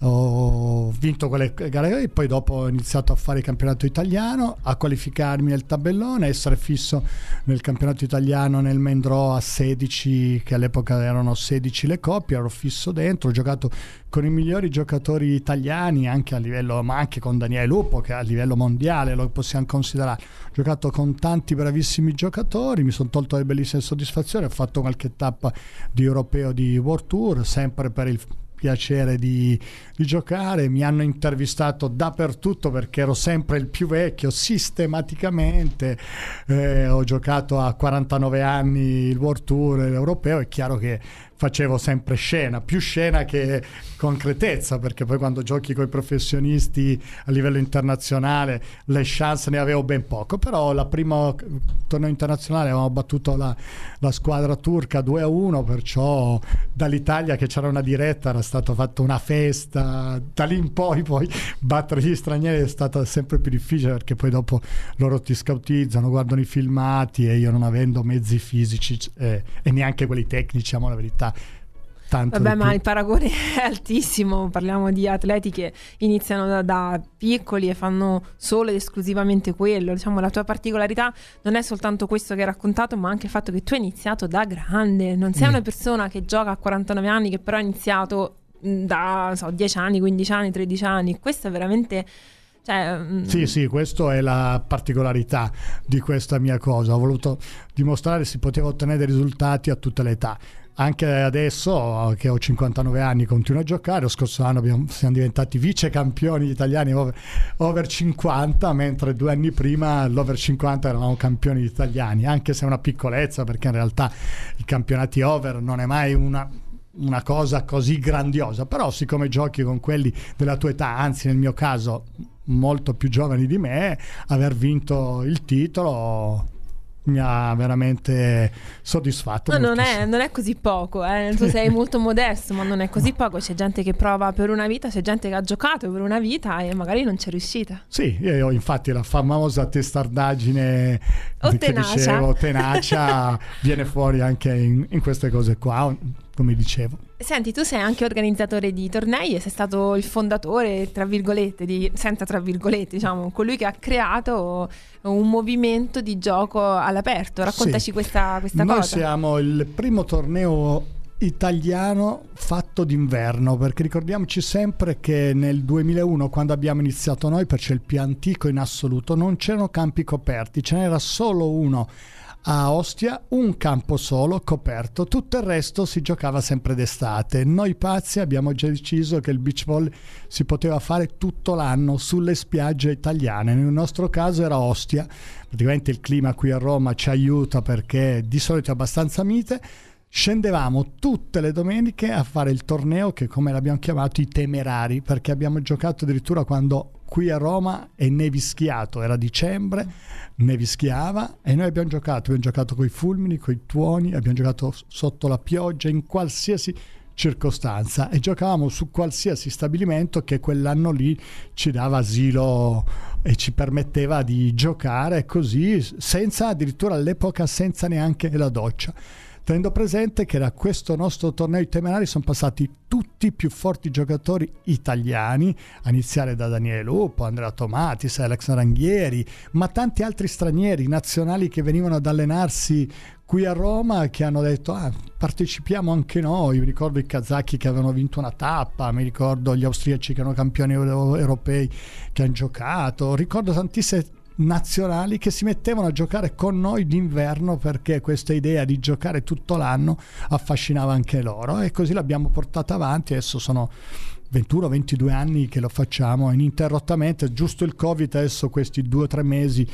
ho vinto quelle gare e poi dopo ho iniziato a fare il campionato italiano, a qualificarmi nel tabellone, essere fisso nel campionato italiano nel main draw a sedici, che all'epoca erano sedici le coppie, ero fisso dentro, ho giocato con i migliori giocatori italiani anche a livello, ma anche con Daniele Lupo, che a livello mondiale lo possiamo considerare. Ho giocato con tanti bravissimi giocatori, mi sono tolto delle bellissime soddisfazioni, ho fatto qualche tappa di europeo di World Tour, sempre per il piacere di, di giocare. Mi hanno intervistato dappertutto perché ero sempre il più vecchio sistematicamente, eh, ho giocato a quarantanove anni il World Tour e l'europeo, è chiaro che facevo sempre scena, più scena che concretezza, perché poi quando giochi con i professionisti a livello internazionale le chance ne avevo ben poco, però la prima torneo internazionale avevamo battuto la, la squadra turca due a uno, perciò dall'Italia, che c'era una diretta, era stata fatta una festa, da lì in poi poi battere gli stranieri è stato sempre più difficile, perché poi dopo loro ti scautizzano, guardano i filmati e io non avendo mezzi fisici eh, e neanche quelli tecnici, diciamo la verità. Tanto Vabbè, ma il paragone è altissimo, parliamo di atleti che iniziano da, da piccoli e fanno solo ed esclusivamente quello, diciamo. La tua particolarità non è soltanto questo che hai raccontato, ma anche il fatto che tu hai iniziato da grande, non sei mm. una persona che gioca a quarantanove anni che però ha iniziato da so, dieci anni, quindici anni, tredici anni. Questo è veramente... Cioè, sì, sì, questa è la particolarità di questa mia cosa. Ho voluto dimostrare che si poteva ottenere dei risultati a tutte le età. Anche adesso che ho cinquantanove anni continuo a giocare. Lo scorso anno abbiamo, siamo diventati vice campioni italiani over, over cinquanta, mentre due anni prima l'over cinquanta eravamo campioni italiani, anche se è una piccolezza, perché in realtà i campionati over non è mai una, una cosa così grandiosa, però siccome giochi con quelli della tua età, anzi nel mio caso molto più giovani di me, aver vinto il titolo mi ha veramente soddisfatto. No, non è, non è così poco, eh. Tu sei molto modesto, ma non è così poco. C'è gente che prova per una vita, c'è gente che ha giocato per una vita e magari non c'è riuscita. Sì, io infatti la famosa testardaggine o che tenacia. dicevo, tenacia viene fuori anche in, in queste cose qua, come dicevo. Senti, tu sei anche organizzatore di tornei e sei stato il fondatore, tra virgolette, di, senza tra virgolette, diciamo, colui che ha creato un movimento di gioco all'aperto. Raccontaci sì. questa, questa Noi cosa. Noi siamo il primo torneo italiano fatto d'inverno, perché ricordiamoci sempre che nel duemilauno, quando abbiamo iniziato noi, perché il più antico in assoluto, non c'erano campi coperti, ce n'era solo uno a Ostia, un campo solo coperto, tutto il resto si giocava sempre d'estate. Noi pazzi abbiamo già deciso che il beach volley si poteva fare tutto l'anno sulle spiagge italiane. Nel nostro caso era Ostia, praticamente il clima qui a Roma ci aiuta perché di solito è abbastanza mite. Scendevamo tutte le domeniche a fare il torneo che, come l'abbiamo chiamato, i temerari, perché abbiamo giocato addirittura quando qui a Roma è nevischiato, era dicembre, nevischiava e noi abbiamo giocato, abbiamo giocato coi fulmini, coi tuoni, abbiamo giocato sotto la pioggia, in qualsiasi circostanza, e giocavamo su qualsiasi stabilimento che quell'anno lì ci dava asilo e ci permetteva di giocare così, senza, addirittura all'epoca senza neanche la doccia. Tenendo presente che da questo nostro torneo di temerari sono passati tutti i più forti giocatori italiani, a iniziare da Daniele Lupo, Andrea Tomatis, Alex Ranghieri, ma tanti altri stranieri nazionali che venivano ad allenarsi qui a Roma, che hanno detto ah, partecipiamo anche noi. Mi ricordo i kazaki che avevano vinto una tappa, mi ricordo gli austriaci che erano campioni europei che hanno giocato, ricordo tantissime nazionali che si mettevano a giocare con noi d'inverno, perché questa idea di giocare tutto l'anno affascinava anche loro, e così l'abbiamo portata avanti. Adesso sono ventuno ventidue anni che lo facciamo ininterrottamente, giusto il Covid adesso questi due o tre mesi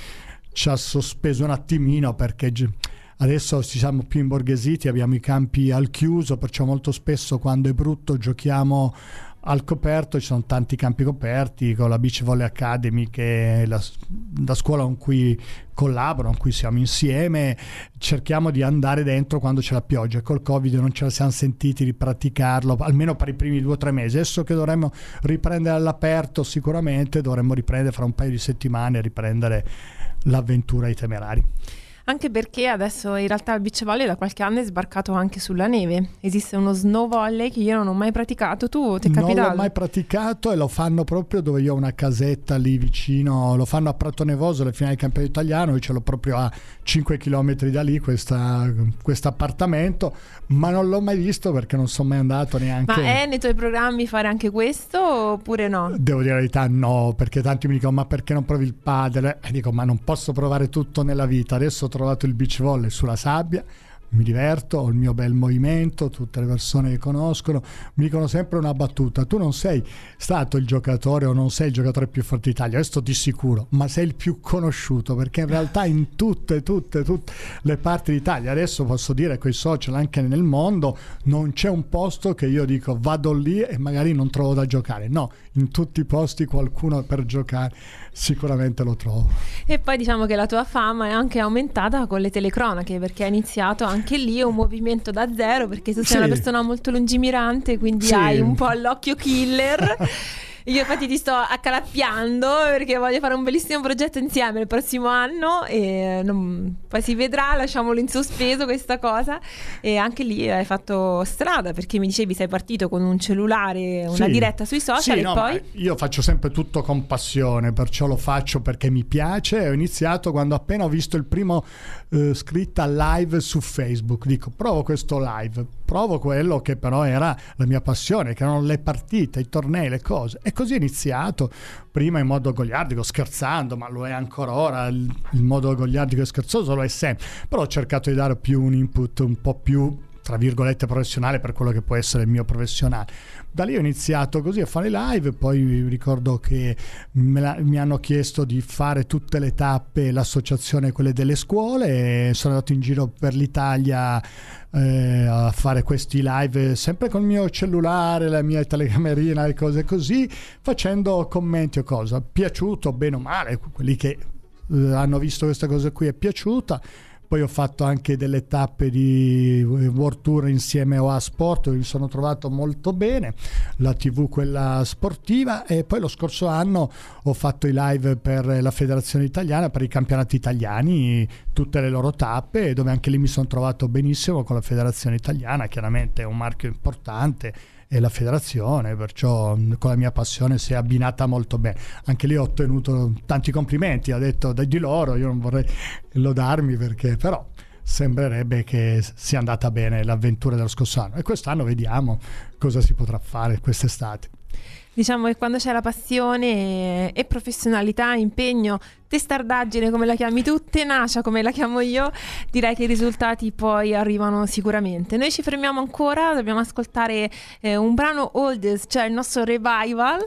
ci ha sospeso un attimino, perché adesso ci siamo più imborghesiti, abbiamo i campi al chiuso, perciò molto spesso quando è brutto giochiamo al coperto. Ci sono tanti campi coperti con la Beach Volley Academy, che è la, la scuola con cui collaboro, con cui siamo insieme. Cerchiamo di andare dentro quando c'è la pioggia. Col Covid non ce la siamo sentiti di praticarlo, almeno per i primi due o tre mesi. Adesso che dovremmo riprendere all'aperto, sicuramente dovremmo riprendere fra un paio di settimane, riprendere l'avventura ai Temerari. Anche perché adesso in realtà il beach volley da qualche anno è sbarcato anche sulla neve. Esiste uno snow volley che io non ho mai praticato. Tu ti è capitato? Non l'ho mai praticato, e lo fanno proprio dove io ho una casetta lì vicino. Lo fanno a Prato Nevoso, alle finali del campionato italiano. Io ce l'ho proprio a cinque chilometri da lì questo appartamento, ma non l'ho mai visto perché non sono mai andato neanche. Ma è nei tuoi programmi fare anche questo oppure no? Devo dire la verità, no, perché tanti mi dicono: ma perché non provi il padel? E dico: ma non posso provare tutto nella vita. Adesso ho trovato il beach volley sulla sabbia, mi diverto, ho il mio bel movimento, tutte le persone che conoscono mi dicono sempre una battuta: tu non sei stato il giocatore o non sei il giocatore più forte d'Italia, questo di sicuro, ma sei il più conosciuto, perché in realtà in tutte, tutte, tutte le parti d'Italia, adesso posso dire con i social anche nel mondo, non c'è un posto che io dico vado lì e magari non trovo da giocare. No, in tutti i posti qualcuno per giocare sicuramente lo trovo. E poi diciamo che la tua fama è anche aumentata con le telecronache, perché hai iniziato anche lì un movimento da zero, perché tu sei Sì. una persona molto lungimirante, quindi Sì. hai un po' l'occhio killer. Io infatti ti sto accalappiando perché voglio fare un bellissimo progetto insieme il prossimo anno e non... poi si vedrà, lasciamolo in sospeso questa cosa. E anche lì hai fatto strada, perché mi dicevi sei partito con un cellulare, una Sì. diretta sui social, Sì, e no, poi ma io faccio sempre tutto con passione, perciò lo faccio perché mi piace. Ho iniziato quando appena ho visto il primo eh, scritta live su Facebook, dico provo questo live, provo quello che però era la mia passione, che erano le partite, i tornei, le cose. E così è iniziato, prima in modo goliardico, scherzando, ma lo è ancora ora, il, il modo goliardico e scherzoso lo è sempre, però ho cercato di dare più un input un po' più, tra virgolette, professionale per quello che può essere il mio professionale. Da lì ho iniziato così a fare live, poi ricordo che me la, mi hanno chiesto di fare tutte le tappe, l'associazione quelle delle scuole, e sono andato in giro per l'Italia eh, a fare questi live sempre con il mio cellulare, la mia telecamerina e cose così, facendo commenti o cosa. Piaciuto bene o male, quelli che eh, hanno visto questa cosa qui è piaciuta. Poi ho fatto anche delle tappe di World Tour insieme a Sport, dove mi sono trovato molto bene, la tivù quella sportiva, e poi lo scorso anno ho fatto i live per la Federazione Italiana, per i campionati italiani, tutte le loro tappe, dove anche lì mi sono trovato benissimo con la Federazione Italiana. Chiaramente è un marchio importante, e la federazione, perciò con la mia passione si è abbinata molto bene. Anche lì ho ottenuto tanti complimenti, ha detto di loro, io non vorrei lodarmi perché però sembrerebbe che sia andata bene l'avventura dello scorso anno, e quest'anno vediamo cosa si potrà fare quest'estate. diciamo che quando c'è la passione e professionalità, impegno, testardaggine come la chiami tu, tenacia come la chiamo io, direi che i risultati poi arrivano sicuramente. Noi ci fermiamo ancora, dobbiamo ascoltare eh, un brano oldies, cioè il nostro revival,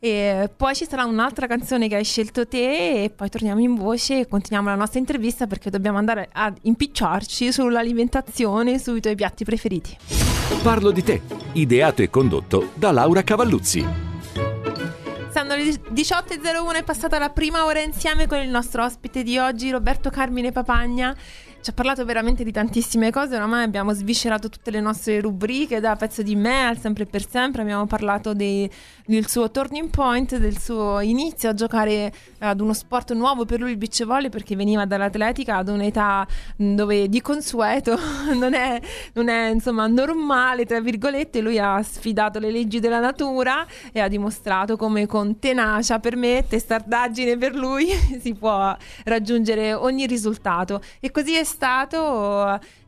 e poi ci sarà un'altra canzone che hai scelto te, e poi torniamo in voce e continuiamo la nostra intervista, perché dobbiamo andare ad impicciarci sull'alimentazione, sui tuoi piatti preferiti. Parlo di te, ideato e condotto da Laura Cavalluzzi. Sono le diciotto e zero uno, è passata la prima ora insieme con il nostro ospite di oggi, Roberto Carmine Papagna. Ci ha parlato veramente di tantissime cose, oramai abbiamo sviscerato tutte le nostre rubriche, da Pezzo di me al Sempre per Sempre. Abbiamo parlato dei, del suo turning point, del suo inizio a giocare ad uno sport nuovo per lui, il beach volley, perché veniva dall'atletica ad un'età dove di consueto non è, non è insomma normale, tra virgolette. Lui ha sfidato le leggi della natura e ha dimostrato come con tenacia, per me, testardaggine per lui, si può raggiungere ogni risultato, e così è stato.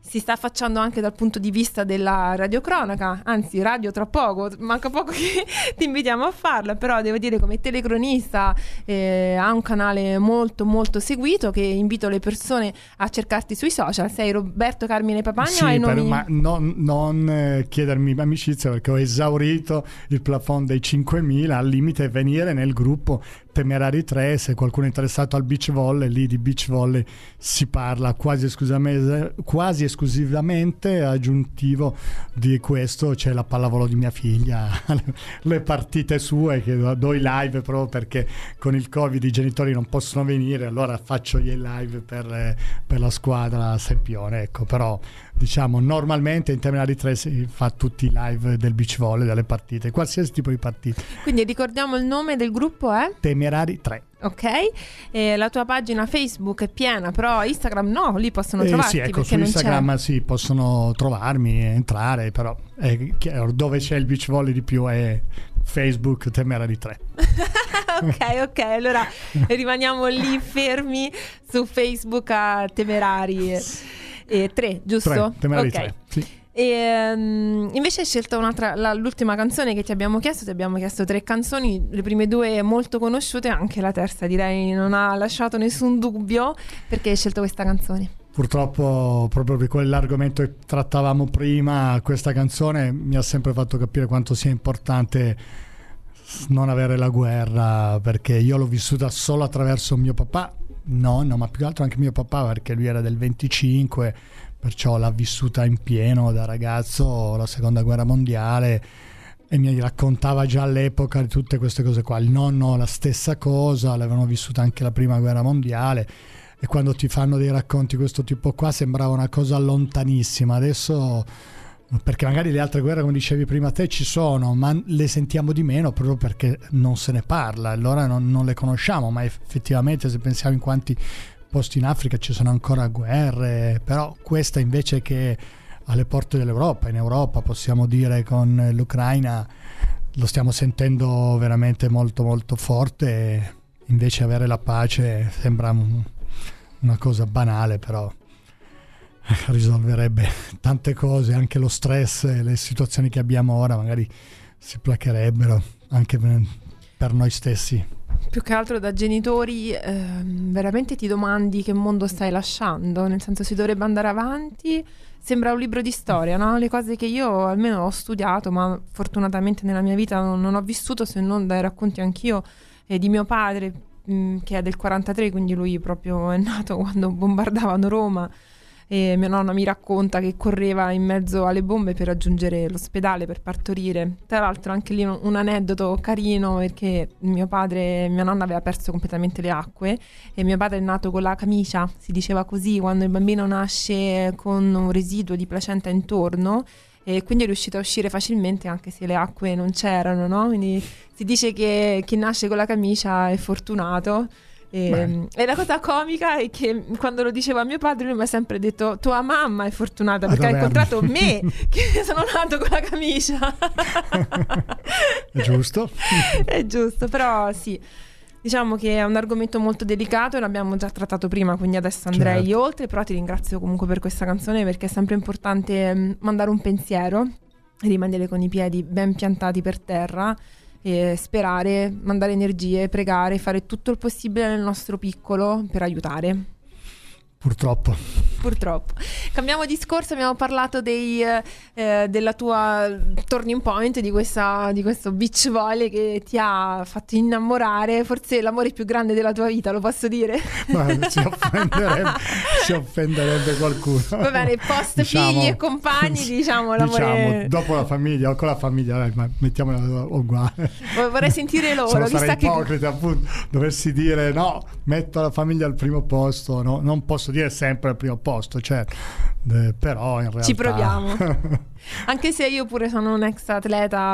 si sta affacciando anche dal punto di vista della radiocronaca, anzi radio tra poco, manca poco che ti invitiamo a farla, però devo dire come telecronista eh, ha un canale molto molto seguito che invito le persone a cercarti sui social. Sei Roberto Carmine Papagno? Sì, hai per, nomi... ma non, non eh, chiedermi amicizia, perché ho esaurito il plafond dei cinquemila, al limite venire nel gruppo Temerari tre, se qualcuno è interessato al beach volley. Lì di beach volley si parla quasi esclusivamente, quasi esclusivamente aggiuntivo di questo c'è la pallavolo di mia figlia, le partite sue che do i live proprio perché con il Covid i genitori non possono venire, allora faccio gli live per, per la squadra Sempione, ecco. Però diciamo normalmente in Temerari tre si fa tutti i live del beach volley, delle partite, qualsiasi tipo di partita. Quindi ricordiamo il nome del gruppo è? Temerari tre. Ok, eh, la tua pagina Facebook è piena, però Instagram no, lì possono Eh, trovarti sì, ecco, perché su non Instagram c'è. sì, possono trovarmi, entrare, però è chiaro, dove c'è il beach volley di più è Facebook Temerari tre. Ok, ok, allora rimaniamo lì fermi su Facebook a Temerari eh, tre, giusto? tre, Temerari Ok. tre, sì. E, um, invece hai scelto un'altra, la, l'ultima canzone che ti abbiamo chiesto. Ti abbiamo chiesto tre canzoni, le prime due molto conosciute, anche la terza direi non ha lasciato nessun dubbio. Perché hai scelto questa canzone? Purtroppo proprio per quell'argomento che trattavamo prima, questa canzone mi ha sempre fatto capire quanto sia importante non avere la guerra, perché io l'ho vissuta solo attraverso mio papà, no, no, ma più che altro anche mio papà, perché lui era del venticinque, perciò l'ha vissuta in pieno da ragazzo la seconda guerra mondiale e mi raccontava già all'epoca di tutte queste cose qua. Il nonno la stessa cosa, l'avevano vissuta anche la prima guerra mondiale, e quando ti fanno dei racconti di questo tipo qua sembrava una cosa lontanissima. Adesso, perché magari le altre guerre, come dicevi prima te, ci sono, ma le sentiamo di meno proprio perché non se ne parla, allora non, non le conosciamo, ma effettivamente se pensiamo in quanti posti in Africa ci sono ancora guerre, però questa invece che alle porte dell'Europa, in Europa possiamo dire con l'Ucraina lo stiamo sentendo veramente molto molto forte, e invece avere la pace sembra un, una cosa banale, però risolverebbe tante cose, anche lo stress e le situazioni che abbiamo ora magari si placherebbero anche per noi stessi. Più che altro da genitori ehm, veramente ti domandi che mondo stai lasciando, nel senso si dovrebbe andare avanti, sembra un libro di storia, no? Le cose che io almeno ho studiato, ma fortunatamente nella mia vita non, non ho vissuto se non dai racconti anch'io eh, di mio padre mh, che è del quarantatré, quindi lui proprio è nato quando bombardavano Roma. E mia nonna mi racconta che correva in mezzo alle bombe per raggiungere l'ospedale per partorire. Tra l'altro anche lì un, un aneddoto carino, perché mio padre, mia nonna aveva perso completamente le acque e mio padre è nato con la camicia, si diceva così, quando il bambino nasce con un residuo di placenta intorno, e quindi è riuscito a uscire facilmente anche se le acque non c'erano, no? Quindi si dice che chi nasce con la camicia è fortunato. E, e la cosa comica è che quando lo diceva a mio padre lui mi ha sempre detto tua mamma è fortunata perché ha incontrato me che sono nato con la camicia. È giusto? È giusto, però sì, diciamo che è un argomento molto delicato e l'abbiamo già trattato prima, quindi adesso andrei certo. oltre, però ti ringrazio comunque per questa canzone perché è sempre importante mandare un pensiero, rimanere con i piedi ben piantati per terra e sperare, mandare energie, pregare, fare tutto il possibile nel nostro piccolo per aiutare. Purtroppo. Purtroppo. Cambiamo discorso, abbiamo parlato dei, eh, della tua turning point, di, questa, di questo beach volley che ti ha fatto innamorare, forse l'amore più grande della tua vita, lo posso dire? Ma si offenderebbe, si offenderebbe qualcuno. Va bene, post diciamo, figli e compagni, diciamo l'amore... Diciamo, dopo la famiglia, o con la famiglia, dai, ma mettiamola uguale. Vorrei sentire loro. Sono chissà sarei ipocrita, che... appunto, dovessi dire no, metto la famiglia al primo posto, no? Non posso dire sempre al primo posto, cioè, eh, però in realtà ci proviamo. Anche se io pure sono un ex atleta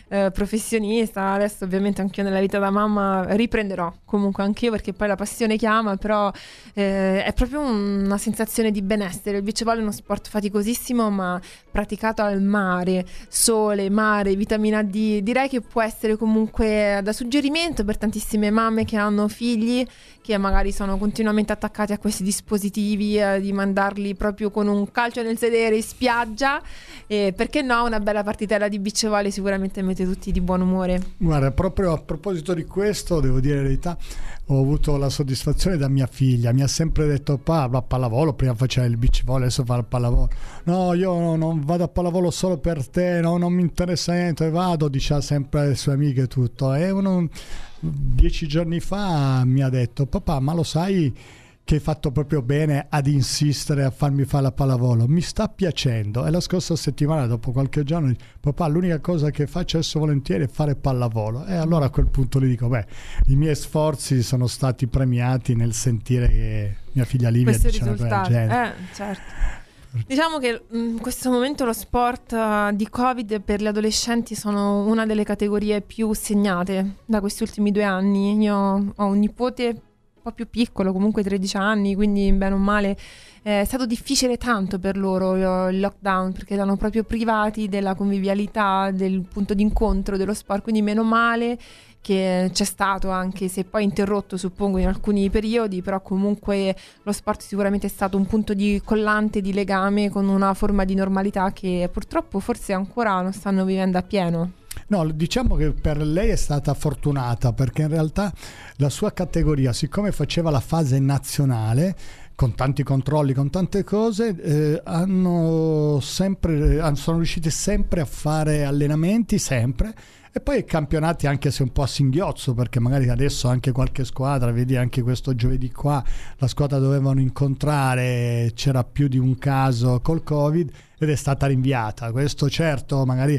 eh, professionista. Adesso ovviamente anch'io nella vita da mamma riprenderò comunque anch'io, perché poi la passione chiama, però eh, è proprio una sensazione di benessere. Il beach volley è uno sport faticosissimo, ma praticato al mare, sole, mare, vitamina D, direi che può essere comunque da suggerimento per tantissime mamme che hanno figli che magari sono continuamente attaccati a questi dispositivi, eh, di mandarli proprio con un calcio nel sedere in spiaggia, e perché no, una bella partitella di beach volley sicuramente mette tutti di buon umore. Guarda, proprio a proposito di questo, devo dire la verità, ho avuto la soddisfazione da mia figlia, mi ha sempre detto: pa, va a pallavolo, prima faceva il beach volley, adesso fa il pallavolo. No, io non vado a pallavolo solo per te, no, non mi interessa niente, vado, diceva sempre alle sue amiche tutto. E uno, dieci giorni fa mi ha detto: papà, ma lo sai che hai fatto proprio bene ad insistere a farmi fare la pallavolo, mi sta piacendo. E la scorsa settimana, dopo qualche giorno, papà, l'unica cosa che faccio adesso volentieri è fare pallavolo. E allora a quel punto gli dico: beh, i miei sforzi sono stati premiati nel sentire che mia figlia Livia questo diceva quel genere. Eh, certo. Diciamo che in questo momento lo sport uh, di Covid per gli adolescenti sono una delle categorie più segnate da questi ultimi due anni. Io ho un nipote un po' più piccolo, comunque tredici anni, quindi bene o male eh, è stato difficile tanto per loro il lockdown, perché erano proprio privati della convivialità, del punto d'incontro dello sport, quindi meno male che c'è stato, anche se poi interrotto suppongo in alcuni periodi, però comunque lo sport sicuramente è stato un punto di collante, di legame con una forma di normalità che purtroppo forse ancora non stanno vivendo appieno. No, diciamo che per lei è stata fortunata, perché in realtà la sua categoria, siccome faceva la fase nazionale con tanti controlli, con tante cose, eh, hanno sempre sono riusciti sempre a fare allenamenti, sempre, e poi campionati anche se un po' a singhiozzo, perché magari adesso anche qualche squadra, vedi anche questo giovedì qua, la squadra dovevano incontrare, c'era più di un caso col Covid ed è stata rinviata. Questo certo magari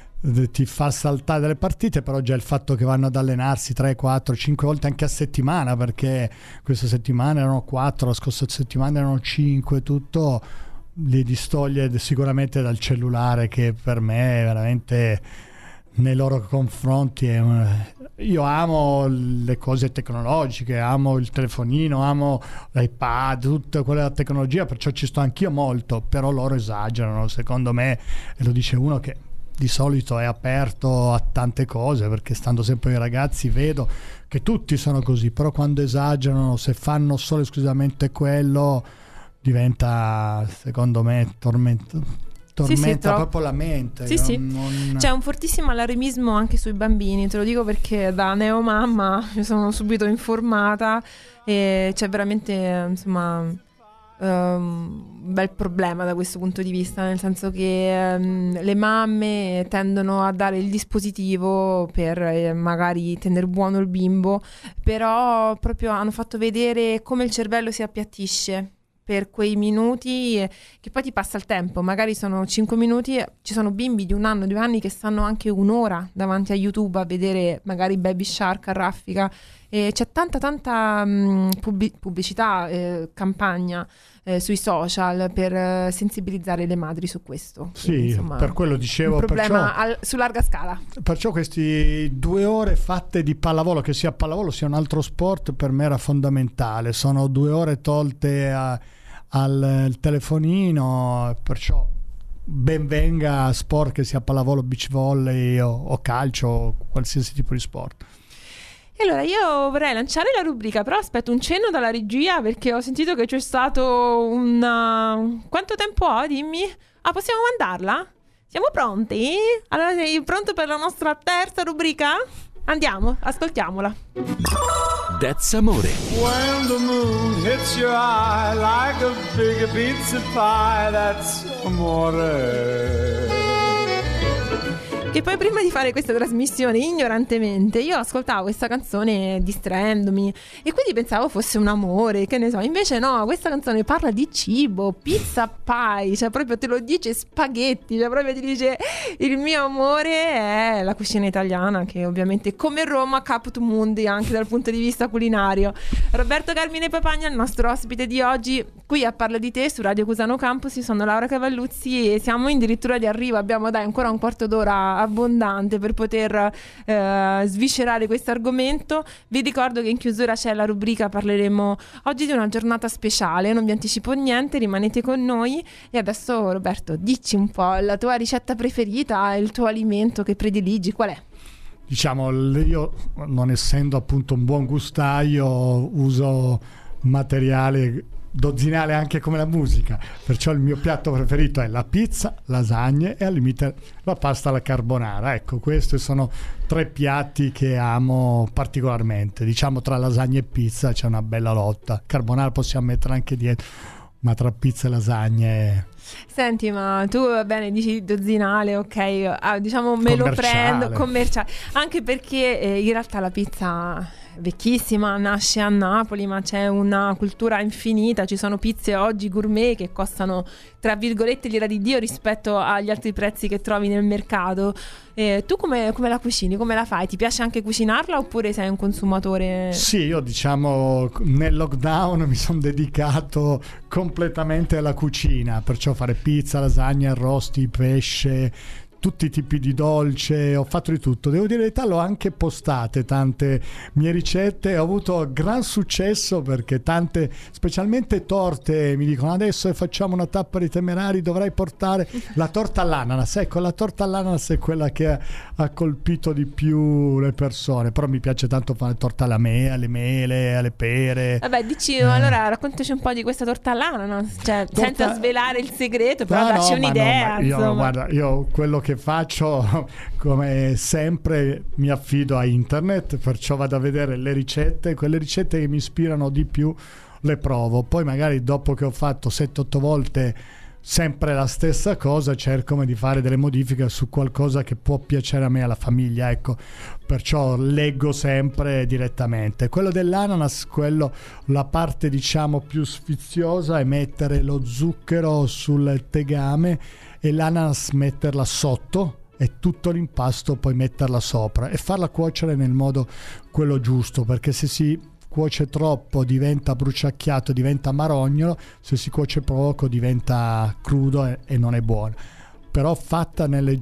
ti fa saltare delle partite, però già il fatto che vanno ad allenarsi tre, quattro, cinque volte anche a settimana, perché questa settimana erano quattro, la scorsa settimana erano cinque, tutto li distoglie sicuramente dal cellulare, che per me è veramente, nei loro confronti è un... io amo le cose tecnologiche, amo il telefonino, amo l'iPad, tutta quella tecnologia, perciò ci sto anch'io molto, però loro esagerano secondo me, e lo dice uno che di solito è aperto a tante cose, perché stando sempre con i ragazzi vedo che tutti sono così, però quando esagerano, se fanno solo esclusivamente quello, diventa secondo me tormento, tormenta sì, sì, proprio la mente. Sì, non, sì. non... C'è un fortissimo allarmismo anche sui bambini, te lo dico perché da neomamma mi sono subito informata e c'è veramente, insomma, un bel problema da questo punto di vista, nel senso che um, le mamme tendono a dare il dispositivo per eh, magari tenere buono il bimbo, però proprio hanno fatto vedere come il cervello si appiattisce per quei minuti, eh, che poi ti passa il tempo, magari sono cinque minuti, ci sono bimbi di un anno, due anni che stanno anche un'ora davanti a YouTube a vedere magari Baby Shark a raffica, e c'è tanta tanta mh, pubblic- pubblicità, eh, campagna eh, sui social per eh, sensibilizzare le madri su questo. Sì, quindi, insomma, per quello dicevo, un problema perciò, al, su larga scala. Perciò questi due ore fatte di pallavolo, che sia pallavolo sia un altro sport, per me era fondamentale. Sono due ore tolte a, al telefonino, perciò ben venga sport, che sia pallavolo, beach volley o, o calcio o qualsiasi tipo di sport. E allora io vorrei lanciare la rubrica, però aspetto un cenno dalla regia, perché ho sentito che c'è stato un... Uh, quanto tempo ho? Dimmi. Ah, possiamo mandarla? Siamo pronti? Allora sei pronto per la nostra terza rubrica? Andiamo, ascoltiamola. That's Amore. When the moon hits your eye like a big pizza pie, that's amore. Che poi prima di fare questa trasmissione ignorantemente io ascoltavo questa canzone distraendomi e quindi pensavo fosse un amore, che ne so, invece no, questa canzone parla di cibo, pizza pie, cioè proprio te lo dice spaghetti, cioè proprio ti dice il mio amore è la cucina italiana, che ovviamente come Roma caput mundi anche dal punto di vista culinario. Roberto Carmine Papagna, il nostro ospite di oggi qui a Parla di Te su Radio Cusano Campus. Io sono Laura Cavalluzzi e siamo addirittura di arrivo, abbiamo dai ancora un quarto d'ora a abbondante per poter eh, sviscerare questo argomento. Vi ricordo che in chiusura c'è la rubrica, parleremo oggi di una giornata speciale, non vi anticipo niente, rimanete con noi. E adesso Roberto, dici un po' la tua ricetta preferita, il tuo alimento che prediligi, qual è? Diciamo, io non essendo appunto un buon gustaio uso materiale dozzinale anche come la musica, perciò il mio piatto preferito è la pizza, lasagne e al limite la pasta alla carbonara. Ecco, questi sono tre piatti che amo particolarmente. Diciamo tra lasagne e pizza c'è una bella lotta, carbonara possiamo mettere anche dietro, ma tra pizza e lasagne... Senti, ma tu va bene, dici dozzinale, ok, ah, diciamo me lo prendo, commerciale, anche perché eh, in realtà la pizza vecchissima, nasce a Napoli, ma c'è una cultura infinita, ci sono pizze oggi gourmet che costano tra virgolette l'ira di Dio rispetto agli altri prezzi che trovi nel mercato. Eh, tu come, come la cucini, come la fai? Ti piace anche cucinarla oppure sei un consumatore? Sì, io diciamo nel lockdown mi sono dedicato completamente alla cucina, perciò fare pizza, lasagne, arrosti, pesce, tutti i tipi di dolce, ho fatto di tutto. Devo dire la verità, l'ho anche postate tante mie ricette, ho avuto gran successo perché tante, specialmente torte, mi dicono adesso facciamo una tappa di temerari, dovrai portare la torta all'ananas. Ecco, la torta all'ananas è quella che ha colpito di più le persone, però mi piace tanto fare torta alla mele, alle mele, alle pere. Vabbè, dici, eh. allora raccontaci un po' di questa torta all'ananas, cioè torta... senza svelare il segreto, però no, dacci no, un'idea. No, io, guarda, io quello che faccio come sempre mi affido a internet, perciò vado a vedere le ricette, quelle ricette che mi ispirano di più le provo, poi magari dopo che ho fatto sette otto volte sempre la stessa cosa cerco di fare delle modifiche su qualcosa che può piacere a me e alla famiglia, ecco, perciò leggo sempre direttamente. Quello dell'ananas, quello, la parte diciamo più sfiziosa è mettere lo zucchero sul tegame e l'ananas metterla sotto e tutto l'impasto poi metterla sopra e farla cuocere nel modo quello giusto, perché se si cuoce troppo diventa bruciacchiato, diventa marognolo, se si cuoce poco diventa crudo e, e non è buono. Però fatta nelle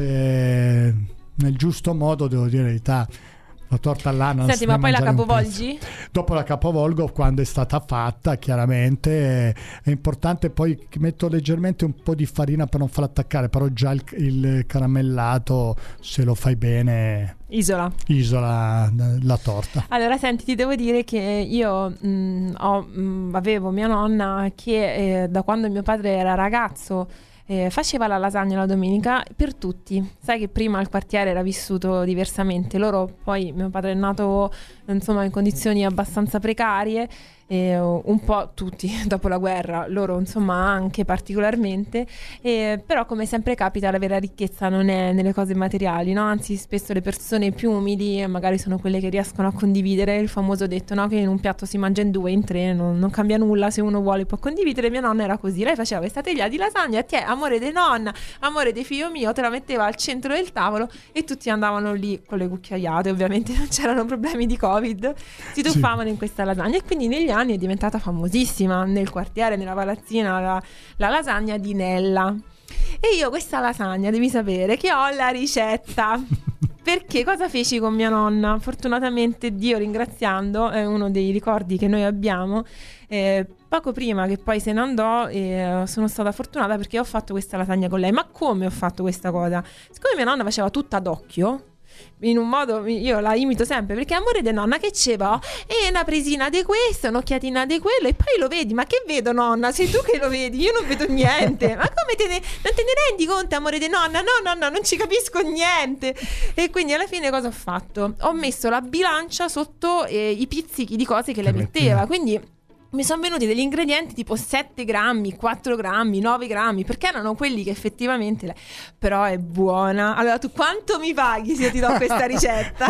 giuste, nel giusto modo, devo dire la verità, la torta all'ananas. Senti, ma poi la capovolgi? Dopo la capovolgo quando è stata fatta, chiaramente. È importante poi che metto leggermente un po' di farina per non farla attaccare, però già il, il caramellato, se lo fai bene, isola isola la torta. Allora senti, ti devo dire che io mh, ho, mh, avevo mia nonna che eh, da quando mio padre era ragazzo Eh, faceva la lasagna la domenica per tutti. Sai che prima il quartiere era vissuto diversamente, loro poi, mio padre è nato insomma in condizioni abbastanza precarie, eh, un po' tutti dopo la guerra, loro insomma anche particolarmente, eh, però come sempre capita la vera ricchezza non è nelle cose materiali, no? Anzi spesso le persone più umili magari sono quelle che riescono a condividere, il famoso detto, no? Che in un piatto si mangia in due, in tre, non, non cambia nulla, se uno vuole può condividere. Mia nonna era così, lei faceva questa teglia di lasagna, ti è amore di nonna, amore di figlio mio, te la metteva al centro del tavolo e tutti andavano lì con le cucchiaiate, ovviamente non c'erano problemi di Covid, si tuffavano sì. in questa lasagna, e quindi negli anni è diventata famosissima nel quartiere, nella palazzina, la, la lasagna di Nella. E io questa lasagna, devi sapere che ho la ricetta. Perché cosa feci con mia nonna? Fortunatamente, Dio ringraziando, è uno dei ricordi che noi abbiamo. Eh, poco prima che poi se ne andò, eh, sono stata fortunata perché ho fatto questa lasagna con lei. Ma come ho fatto questa cosa? Siccome mia nonna faceva tutta d'occhio, in un modo, io la imito sempre, perché amore di nonna che ce va? E una presina di questo, un'occhiatina di quello, e poi lo vedi. Ma che vedo, nonna? Sei tu che lo vedi, io non vedo niente. Ma come te ne, non te ne rendi conto, amore di nonna? No, nonna, non ci capisco niente. E quindi alla fine cosa ho fatto? Ho messo la bilancia sotto eh, i pizzichi di cose che lei metteva, quindi mi sono venuti degli ingredienti tipo sette grammi, quattro grammi, nove grammi, perché erano quelli che effettivamente lei... Però è buona. Allora tu quanto mi paghi se io ti do questa ricetta?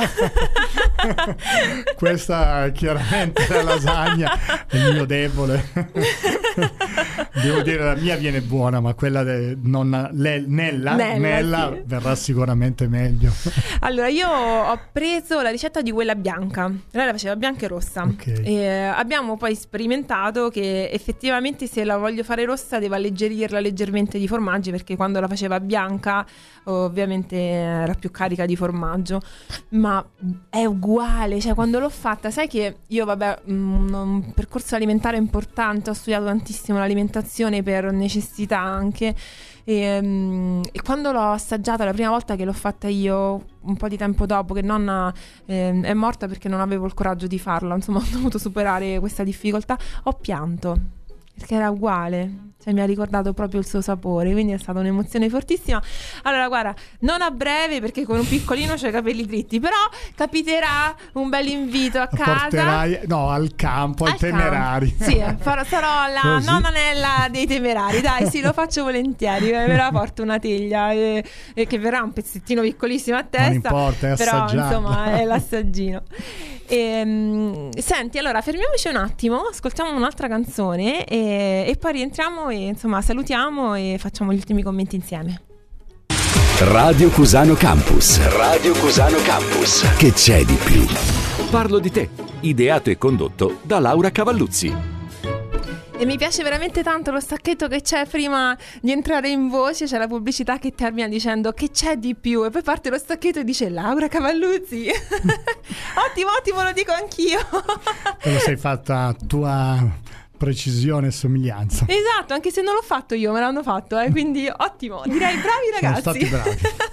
Questa chiaramente è la lasagna, è il mio debole. Devo dire la mia viene buona, ma quella de, non, le, Nella, Nella, Nella sì. verrà sicuramente meglio. Allora, io ho preso la ricetta di quella bianca. Lei la faceva bianca e rossa. Ok. E abbiamo poi sperimentato che effettivamente se la voglio fare rossa devo alleggerirla leggermente di formaggi, perché quando la faceva bianca ovviamente era più carica di formaggio. Ma è uguale, cioè quando l'ho fatta, sai che io vabbè mh, un percorso alimentare importante, ho studiato tantissimo l'alimentazione per necessità anche. E, um, e quando l'ho assaggiata la prima volta, che l'ho fatta io un po' di tempo dopo che nonna eh, è morta perché non avevo il coraggio di farla, insomma ho dovuto superare questa difficoltà, ho pianto perché era uguale, cioè mi ha ricordato proprio il suo sapore, quindi è stata un'emozione fortissima. Allora guarda, non a breve perché con un piccolino c'ho i capelli dritti, però capiterà un bel invito a casa. Porterai, no, al campo, ai Al Temerari. campo. Sì, farò, sarò la Così. nonna Nella dei Temerari, dai, sì, lo faccio volentieri, me la porto una teglia e, e che verrà un pezzettino piccolissimo a testa. Non importa, è però assaggiata. insomma è l'assaggino. E, um, senti, allora fermiamoci un attimo, ascoltiamo un'altra canzone e, e poi rientriamo e insomma salutiamo e facciamo gli ultimi commenti insieme. Radio Cusano Campus. Radio Cusano Campus. Che c'è di più? Parlo di te. Ideato e condotto da Laura Cavalluzzi. E mi piace veramente tanto lo stacchetto che c'è prima di entrare in voce, c'è la pubblicità che termina dicendo che c'è di più e poi parte lo stacchetto e dice Laura Cavalluzzi. Ottimo, ottimo, lo dico anch'io. Te lo sei fatta tua precisione e somiglianza. Esatto, anche se non l'ho fatto io, me l'hanno fatto, eh, quindi ottimo, direi bravi ragazzi. Sono stati bravi.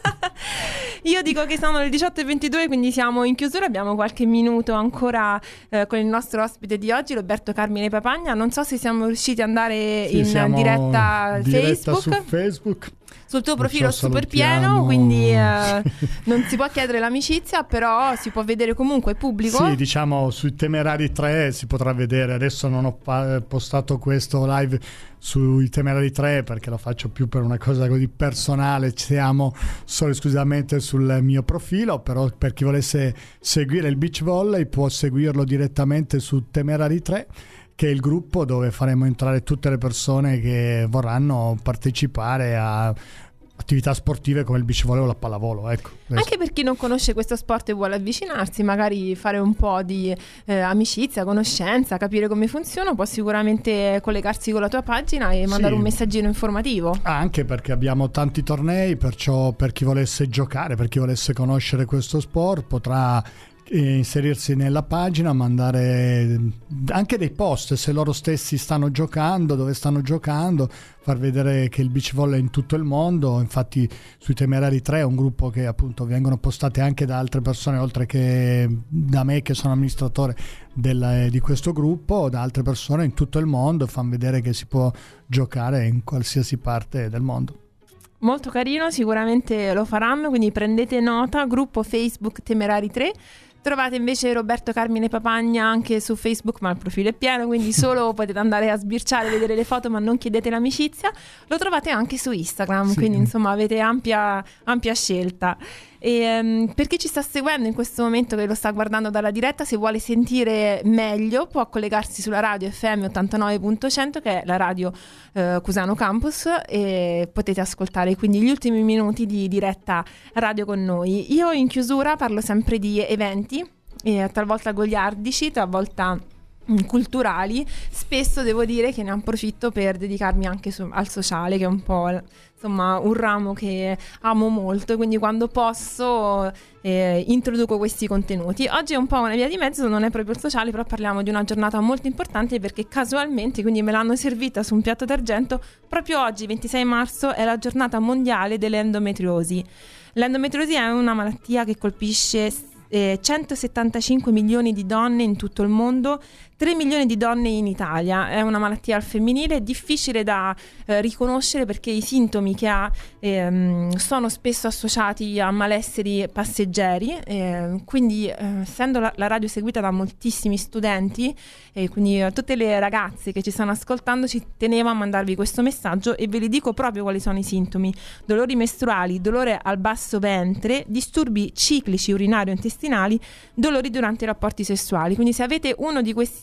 Io dico che sono le diciotto e ventidue, quindi siamo in chiusura, abbiamo qualche minuto ancora eh, con il nostro ospite di oggi, Roberto Carmine Papagna. Non so se siamo riusciti ad andare Sì, in siamo diretta, diretta Facebook. su Facebook. Sul tuo profilo Perciò super salutiamo. pieno, quindi eh, non si può chiedere l'amicizia, però si può vedere comunque, è pubblico. Sì, diciamo sui Temerari tre si potrà vedere. Adesso non ho pa- postato questo live sui Temerari tre perché lo faccio più per una cosa così personale, siamo solo esclusivamente sul mio profilo, però per chi volesse seguire il beach volley può seguirlo direttamente su Temerari tre, che è il gruppo dove faremo entrare tutte le persone che vorranno partecipare a attività sportive come il beach volley o la pallavolo, ecco. Anche per chi non conosce questo sport e vuole avvicinarsi, magari fare un po' di eh, amicizia, conoscenza, capire come funziona, può sicuramente collegarsi con la tua pagina e mandare Sì. un messaggino informativo. Anche perché abbiamo tanti tornei, perciò per chi volesse giocare, per chi volesse conoscere questo sport potrà inserirsi nella pagina, mandare anche dei post se loro stessi stanno giocando, dove stanno giocando, far vedere che il beach volley è in tutto il mondo. Infatti sui Temerari tre è un gruppo che appunto vengono postate anche da altre persone oltre che da me che sono amministratore del, di questo gruppo, da altre persone in tutto il mondo, fanno vedere che si può giocare in qualsiasi parte del mondo. Molto carino, sicuramente lo faranno, quindi prendete nota, gruppo Facebook Temerari tre. Trovate invece Roberto Carmine Papagna anche su Facebook, ma il profilo è pieno, quindi solo potete andare a sbirciare, vedere le foto, ma non chiedete l'amicizia. Lo trovate anche su Instagram, Sì. quindi insomma avete ampia, ampia scelta. E, um, per chi ci sta seguendo in questo momento, che lo sta guardando dalla diretta, se vuole sentire meglio può collegarsi sulla radio F M ottantanove punto cento, che è la radio eh, Cusano Campus, e potete ascoltare quindi gli ultimi minuti di diretta radio con noi. Io in chiusura parlo sempre di eventi, eh, talvolta goliardici, talvolta mh, culturali. Spesso devo dire che ne approfitto per dedicarmi anche su, al sociale, che è un po' insomma un ramo che amo molto, quindi quando posso eh, introduco questi contenuti. Oggi è un po' una via di mezzo, non è proprio il sociale, però parliamo di una giornata molto importante perché casualmente, quindi me l'hanno servita su un piatto d'argento, proprio oggi ventisei marzo è la giornata mondiale dell'endometriosi. L'endometriosi è una malattia che colpisce eh, centosettantacinque milioni di donne in tutto il mondo, tre milioni di donne in Italia. È una malattia al femminile, difficile da eh, riconoscere perché i sintomi che ha ehm, sono spesso associati a malesseri passeggeri, eh, quindi eh, essendo la, la radio seguita da moltissimi studenti e quindi eh, tutte le ragazze che ci stanno ascoltando, ci tenevo a mandarvi questo messaggio e ve li dico proprio quali sono i sintomi: dolori mestruali, dolore al basso ventre, disturbi ciclici urinario-intestinali, dolori durante i rapporti sessuali. Quindi se avete uno di questi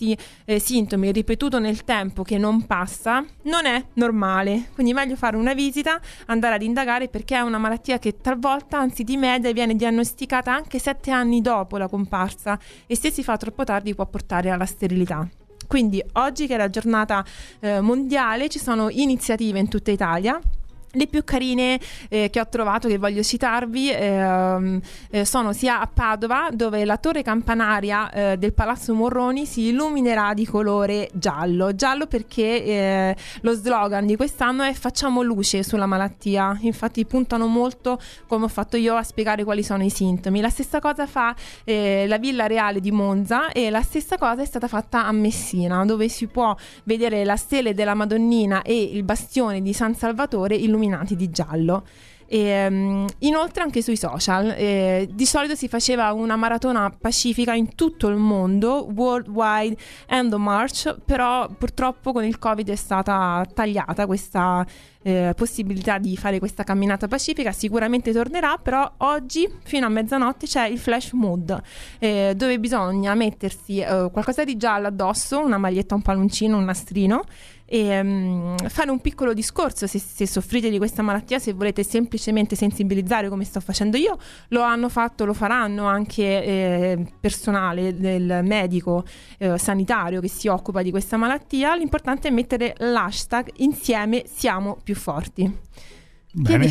questi eh, sintomi ripetuto nel tempo che non passa non è normale, quindi meglio fare una visita, andare ad indagare, perché è una malattia che talvolta, anzi di media, viene diagnosticata anche sette anni dopo la comparsa e se si fa troppo tardi può portare alla sterilità. Quindi oggi, che è la giornata eh, mondiale, ci sono iniziative in tutta Italia. Le più carine eh, che ho trovato, che voglio citarvi, ehm, eh, sono sia a Padova, dove la torre campanaria eh, del Palazzo Morroni si illuminerà di colore giallo. Giallo perché eh, lo slogan di quest'anno è "facciamo luce sulla malattia". Infatti puntano molto, come ho fatto io, a spiegare quali sono i sintomi. La stessa cosa fa eh, la Villa Reale di Monza, e la stessa cosa è stata fatta a Messina, dove si può vedere la stele della Madonnina e il bastione di San Salvatore illuminati di giallo. E, um, inoltre anche sui social eh, di solito si faceva una maratona pacifica in tutto il mondo, Worldwide Endo March, però purtroppo con il Covid è stata tagliata questa eh, possibilità di fare questa camminata pacifica. Sicuramente tornerà, però oggi fino a mezzanotte c'è il flash mood eh, dove bisogna mettersi eh, qualcosa di giallo addosso, una maglietta, un palloncino, un nastrino, e um, fare un piccolo discorso se, se soffrite di questa malattia, se volete semplicemente sensibilizzare come sto facendo io. Lo hanno fatto, lo faranno anche eh, personale del medico eh, sanitario che si occupa di questa malattia. L'importante è mettere l'hashtag "insieme siamo più forti". Bene,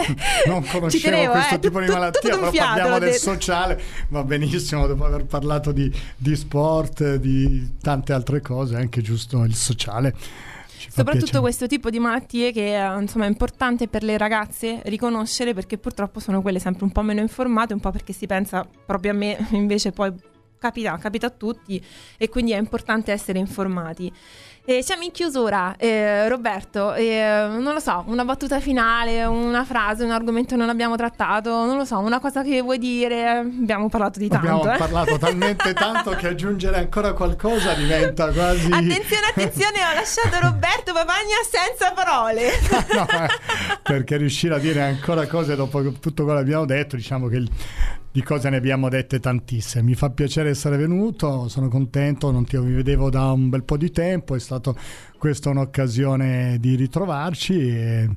non conoscevo tenevo, questo eh, tipo tu, di malattia, tu, tu però fiato, parliamo del detto. sociale, va benissimo, dopo aver parlato di, di sport, di tante altre cose, anche giusto il sociale. Ci fa Soprattutto piacere. questo tipo di malattie che eh, insomma è importante per le ragazze riconoscere, perché purtroppo sono quelle sempre un po' meno informate, un po' perché si pensa proprio a me, invece poi capita, capita a tutti, e quindi è importante essere informati. E siamo in chiusura, eh, Roberto, eh, non lo so, una battuta finale, una frase, un argomento che non abbiamo trattato, non lo so, una cosa che vuoi dire. Abbiamo parlato di tanto. Abbiamo eh. parlato talmente tanto che aggiungere ancora qualcosa diventa quasi... Attenzione, attenzione, ho lasciato Roberto Papagna senza parole. No, eh, perché riuscire a dire ancora cose dopo tutto quello che abbiamo detto, diciamo che il, di cose ne abbiamo dette tantissime. Mi fa piacere essere venuto, sono contento, non ti vedevo da un bel po' di tempo, è stato questa un'occasione di ritrovarci e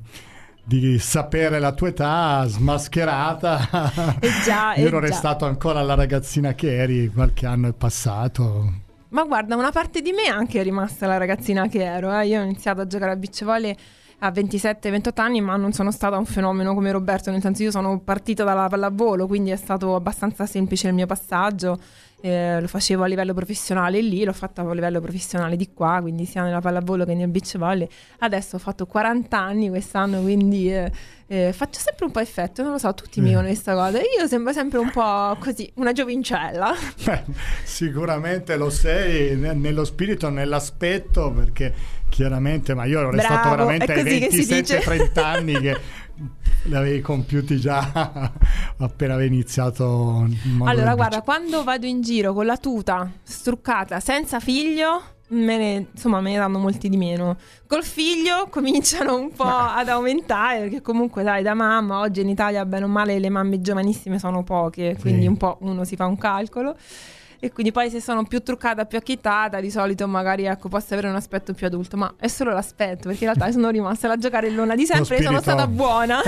di sapere la tua età smascherata. Eh già, Io eh ero già. restato ancora la ragazzina che eri, qualche anno è passato. Ma guarda, una parte di me anche è rimasta la ragazzina che ero. Eh. Io ho iniziato a giocare a beach volley a ventisette ventotto anni, ma non sono stata un fenomeno come Roberto, nel senso io sono partita dalla pallavolo, quindi è stato abbastanza semplice il mio passaggio. Eh, lo facevo a livello professionale lì, l'ho fatto a livello professionale di qua, quindi sia nella pallavolo che nel beach volley. Adesso ho fatto quaranta anni quest'anno, quindi eh, eh, faccio sempre un po' effetto, non lo so, tutti mi dicono questa cosa. Io sembro sempre un po' così, una giovincella. Beh, sicuramente lo sei ne- nello spirito, nell'aspetto, perché chiaramente, ma io ero restato Bravo, veramente è ai così che si ventisette dice. trenta anni che li avevi compiuti già appena avevi iniziato il mondo Allora del guarda, beach. quando vado in giro con la tuta struccata senza figlio, me ne, insomma me ne danno molti di meno. Col figlio cominciano un po' ad aumentare, perché comunque dai, da mamma oggi in Italia bene o male le mamme giovanissime sono poche, quindi Sì. un po' uno si fa un calcolo. E quindi poi se sono più truccata, più acchittata, di solito magari ecco posso avere un aspetto più adulto, ma è solo l'aspetto, perché in realtà sono rimasta la giocarellona di sempre e sono spirito. stata buona.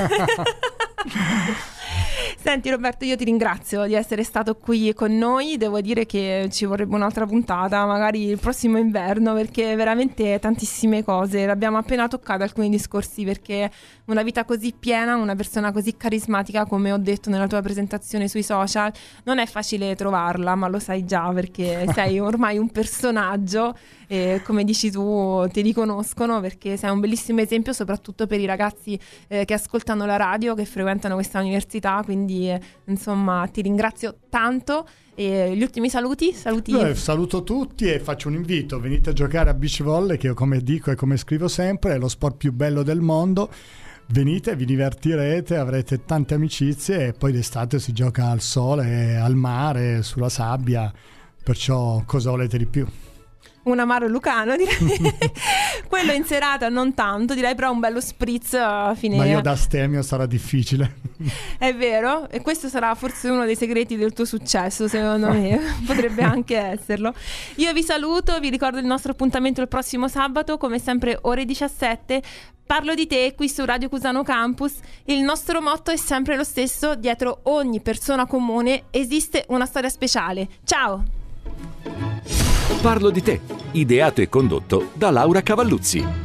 Senti Roberto, io ti ringrazio di essere stato qui con noi. Devo dire che ci vorrebbe un'altra puntata, magari il prossimo inverno, perché veramente tantissime cose. L'abbiamo appena toccato alcuni discorsi, perché una vita così piena, una persona così carismatica, come ho detto nella tua presentazione sui social, non è facile trovarla, ma lo sai già perché sei ormai un personaggio e come dici tu ti riconoscono, perché sei un bellissimo esempio soprattutto per i ragazzi eh, che ascoltano la radio, che frequentano questa università, quindi eh, insomma ti ringrazio tanto. E gli ultimi saluti? Saluti. Beh, saluto tutti e faccio un invito: venite a giocare a beach volley, che io come dico e come scrivo sempre è lo sport più bello del mondo. Venite, vi divertirete, avrete tante amicizie e poi d'estate si gioca al sole, al mare, sulla sabbia, perciò cosa volete di più? un amaro lucano, direi. Quello in serata non tanto, direi, però un bello spritz a fine. Ma io da astemio sarà difficile. È vero, e questo sarà forse uno dei segreti del tuo successo, secondo me. Potrebbe anche esserlo. Io vi saluto, vi ricordo il nostro appuntamento il prossimo sabato, come sempre ore diciassette. Parlo di te qui su Radio Cusano Campus. Il nostro motto è sempre lo stesso: dietro ogni persona comune esiste una storia speciale. Ciao! Parlo di te, ideato e condotto da Laura Cavalluzzi.